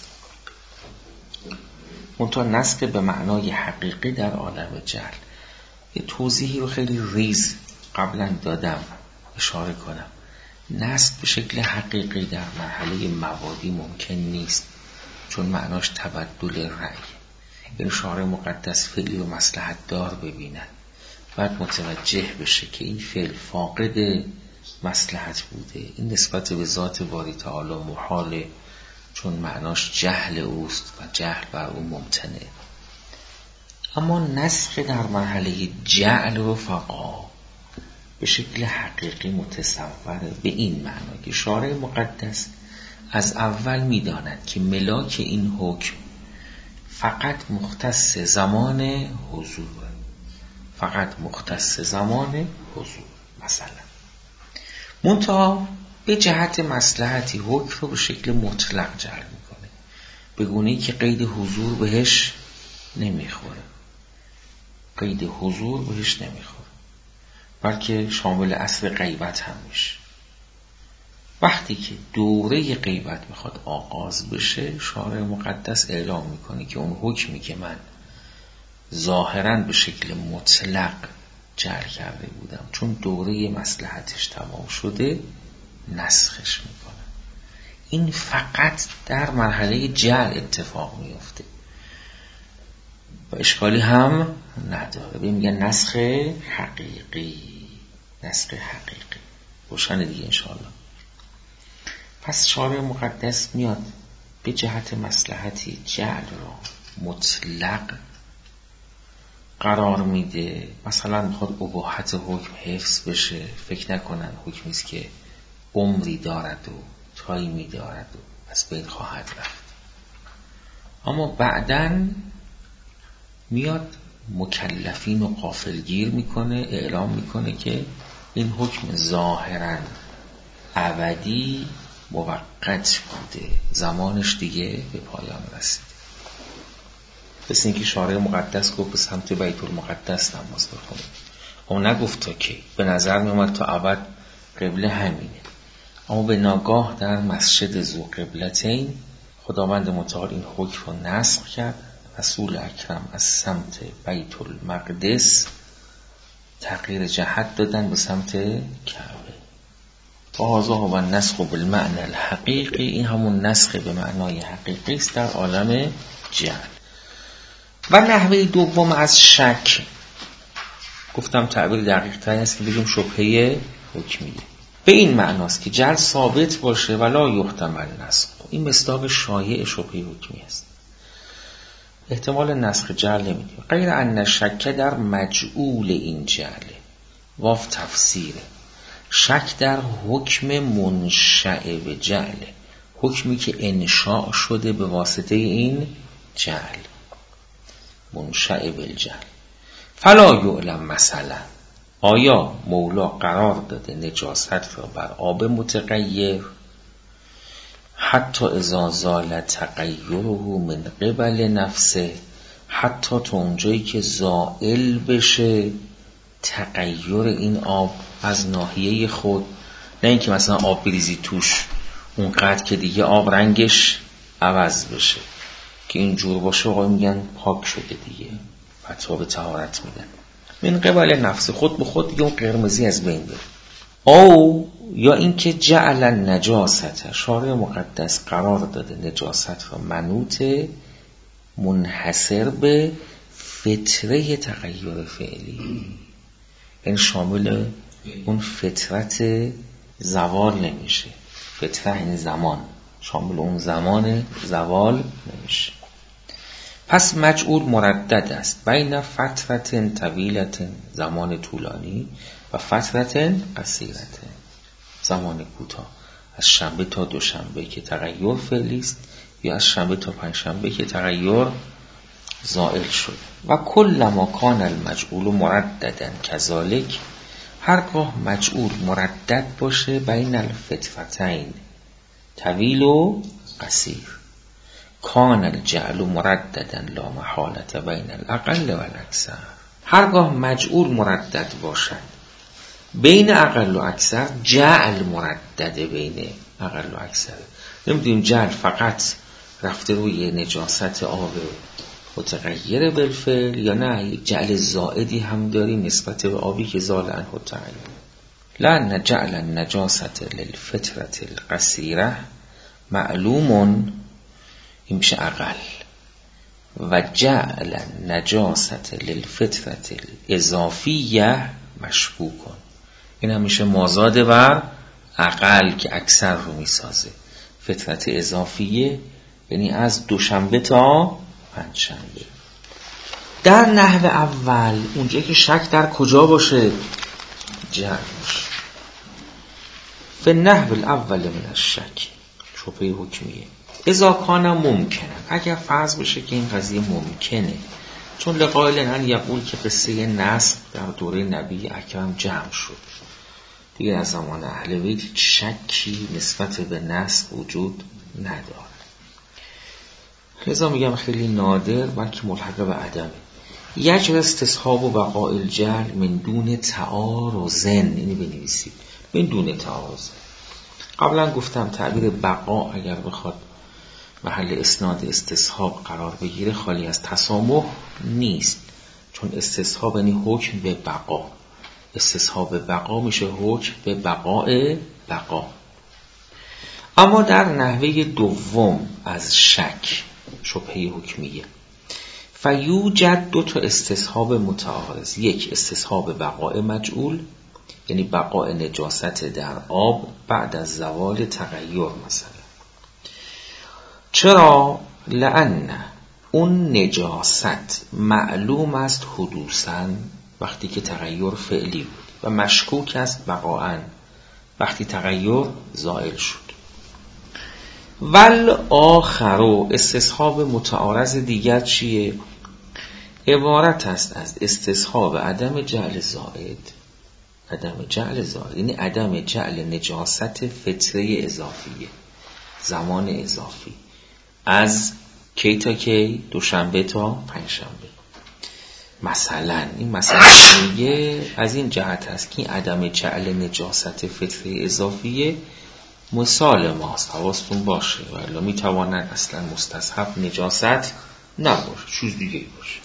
منتها نسخ به معنای حقیقی در عالم جعل. یه توضیحی رو خیلی ریز قبلا دادم اشاره کنم. نسخ به شکل حقیقی در مرحله موادی ممکن نیست چون معناش تبدل رأی. این شارع مقدس فعلی و مصلحت دار ببیند بعد متوجه بشه که این فعل فاقد مصلحت بوده، این نسبت به ذات باری تعالی محاله چون معناش جهل اوست و جهل بر او ممتنه. اما نسخ در مرحله جعل و فقا به شکل حقیقی متصوره به این معنا که شارع مقدس از اول میداند که ملاک این حکم فقط مختص زمان حضور فقط مختص زمان حضور مثلا منتها به جهت مصلحتی حکم رو به شکل مطلق جعل میکنه به گونه‌ای که قید حضور بهش نمیخوره قید حضور بهش نمیخوره بلکه شامل اصل غیبت هم میشه. وقتی که دوره غیبت میخواد آغاز بشه شارع مقدس اعلام میکنه که اون حکمی که من ظاهراً به شکل مطلق جعل کرده بودم چون دوره مصلحتش تمام شده نسخش میکنه. این فقط در مرحله جعل اتفاق میفته و اشکالی هم نداره. به میگن نسخ حقیقی. نسخ حقیقی روشن دیگه انشاءالله. پس شارع مقدس میاد به جهت مصلحتی جعل را مطلق قرار میده. مثلا میخواد اباحت حکم حفظ بشه، فکر نکنن حکمی است که عمری دارد و تایمی دارد و از بین خواهد رفت. اما بعداً میاد مکلفین و غافلگیر میکنه، اعلام میکنه که این حکم ظاهراً ابدی موقت بوده، زمانش دیگه به پایان رسید. مثل اینکه شارع مقدس گفت به سمت بیت المقدس نماز بخونید، اما نگفت تا کی. به نظر میومد تا ابد قبله همینه، اما به ناگاه در مسجد ذو قبلتین خداوند متعال این حکم رو نسخ کرد. رسول اکرم از سمت بیت المقدس تغییر جهت دادن به سمت کعبه. فهذا هو النسخ بالمعنى الحقیقی. این همون نسخ به معنای حقیقی است در عالم جعل. و نحوه دوم از شک، گفتم تعبیر دقیق تر است که بگیم شبهه حکمیه. به این معناست که جعل ثابت باشه ولا یحتمل نسخ. این مصداق شایع شبهه حکمی است، احتمال نسخ جعل نمیدیم. غیر ان شک در مجعول این جعله، واف تفسیره، شک در حکم منشأ به جعله، حکمی که انشاء شده به واسطه این جعل، منشأ بالجعل. فلا یعلم مثلا، آیا مولا قرار داده نجاست را بر آب متغیر حتی اذا زال تغیره من قبل نفسه، حتی تا اونجایی که زائل بشه تغییر این آب از ناحیه خود، نه اینکه مثلا آب بریزی توش اونقدر که دیگه آب رنگش عوض بشه، که اینجور باشه آقای میگن پاک شده دیگه، فتوا به طهارت میدن. من قبل نفس، خود به خود دیگه اون قرمزی از بین بره. او یا اینکه جعل النجاست، شارع مقدس قرار داده نجاست را منوط منحصر به فطره تغییر فعلی، این شامل اون فطرت زوال نمیشه. فطره این زمان، شامل اون زمان زوال نمیشه. پس مجعول مردد است بین فترت طویلت، زمان طولانی، و فترت قصیرت، زمان کوتاه، از شنبه تا دوشنبه که تغییر فعلی است، یا از شنبه تا پنجشنبه که تغییر زائل شد. و کل ما کان المجعول مرددن کذالک، هرگاه مجعول مردد باشه بین الفترتین طویل و قصیر، کان الجعل مرددن لا محالة بین الاقل و الاکثر. هرگاه مجعول مردد باشد بین اقل و اکثر، جعل مردده بین اقل و اکثر. نمیدونیم جعل فقط رفته روی نجاست آب متغیر بالفعل، یا نه یک جعل زائدی هم داریم نسبت به آبی که زال عنه التغیر. لأن جعل النجاست للفترة القصیره معلوم، این میشه اقل، و جعل النجاست للفترة الاضافیه مشکوکن، این هم میشه مازاد بر اقل که اکثر رو میسازه. فترت اضافیه یعنی از دوشنبه تا پنجشنبه. در نحو اول اونجایی که شک در کجا باشه؟ جعل باشه. فی النحو الاول من الشک، شبهه حکمیه. اذا کان ممکنه، اگر فرض بشه که این قضیه ممکنه، چون لقائل ان یقول که قصه نسخ در دوره نبی اکرم جمع شد دیگه، از زمان اهل بیت شکی نسبت به نسخ وجود نداره، لذا میگم خیلی نادر بلکه ملحق به عدمه. یجب استصحاب و بقاء الجعل من دون تعارض، اینی بنویسید، من دون تعارض. قبلا گفتم تعبیر بقا اگر بخواد محل اسناد استصحاب قرار بگیره خالی از تسامح نیست، چون استصحاب یعنی حکم به بقا، استصحاب بقا میشه حکم به بقاء بقا. اما در نحوه دوم از شک، شبهه حکمیه، فیوجد دو تا استصحاب متعارض، یک استصحاب بقاء مجعول، یعنی بقاء نجاست در آب بعد از زوال تغییر مثلا. چرا؟ لأن اون نجاست معلوم است حدوثاً وقتی که تغییر فعلی بود، و مشکوک است بقاءً وقتی تغییر زائل شد. ول آخر، استصحاب متعارض دیگر چیه؟ عبارت است از استصحاب عدم جعل زائد، عدم جعل زائد یعنی عدم جعل نجاست فطره اضافیه، زمان اضافی، از کی تا کی؟ دوشنبه تا پنجشنبه. مثلا این مثلا میگه از این جهت هست که عدم جعل نجاست فطره اضافیه مثال ماست، حواستون باشه، ولی میتواند اصلا مستصحب نجاست نباشه، چیز دیگه باشه.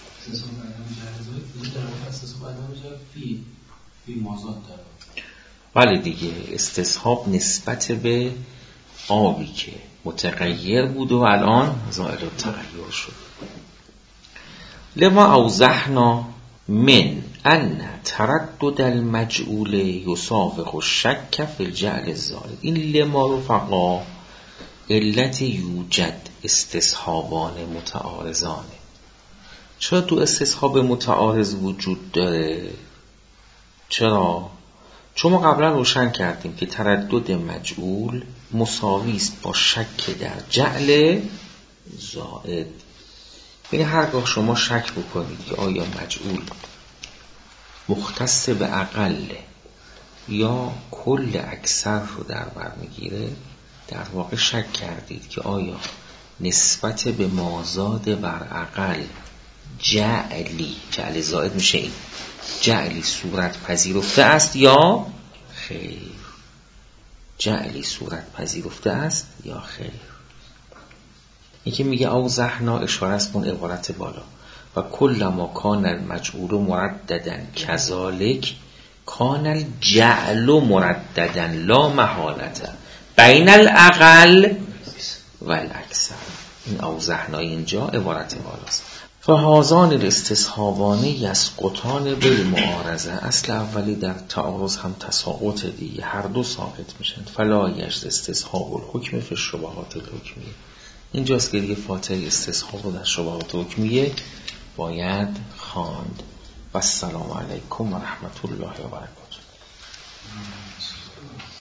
ولی دیگه استصحاب نسبت به آبی که متغیر بود و الان زائل التغیر شد. لما اوضحنا من ان تردد المجعول یساوق الشک فی الجعل الزائد. این لما رفقا علت یوجد استصحابان متعارضانه. چرا تو استصحاب متعارض وجود داره؟ چرا؟ چون ما قبلا روشن کردیم که تردد مجعول مساوی است با شک در جعل زائد. یعنی هرگاه شما شک بکنید که آیا مجعول مختص به اقل یا کل اکثر رو در بر میگیره، در واقع شک کردید که آیا نسبت به مازاد بر اقل جعلی، جعل زائد میشه این، جعلی صورت پذیرفته است یا خیر، جعلی صورت پذیرفته است یا خیر. یکی میگه او زحنا اشاره است من عبارت بالا و کل ما کان المجعول مرددن کذالک کان الجعل مرددن لا محالته بین الاقل و الاکثر. این او زحنای اینجا عبارت بالاست. فهازان الاستصحابانه یسقطان بالمعارضه. اصل اولی در تعارض هم تساقط دیگه، هر دو ساقط میشن. فلا یجد استصحاب الحکم فی الشبهات الحکمیه. اینجاست که دیگه فاتحه استصحاب رو در شبهات حکمیه باید خواند. و السلام علیکم و رحمت الله و برکاته.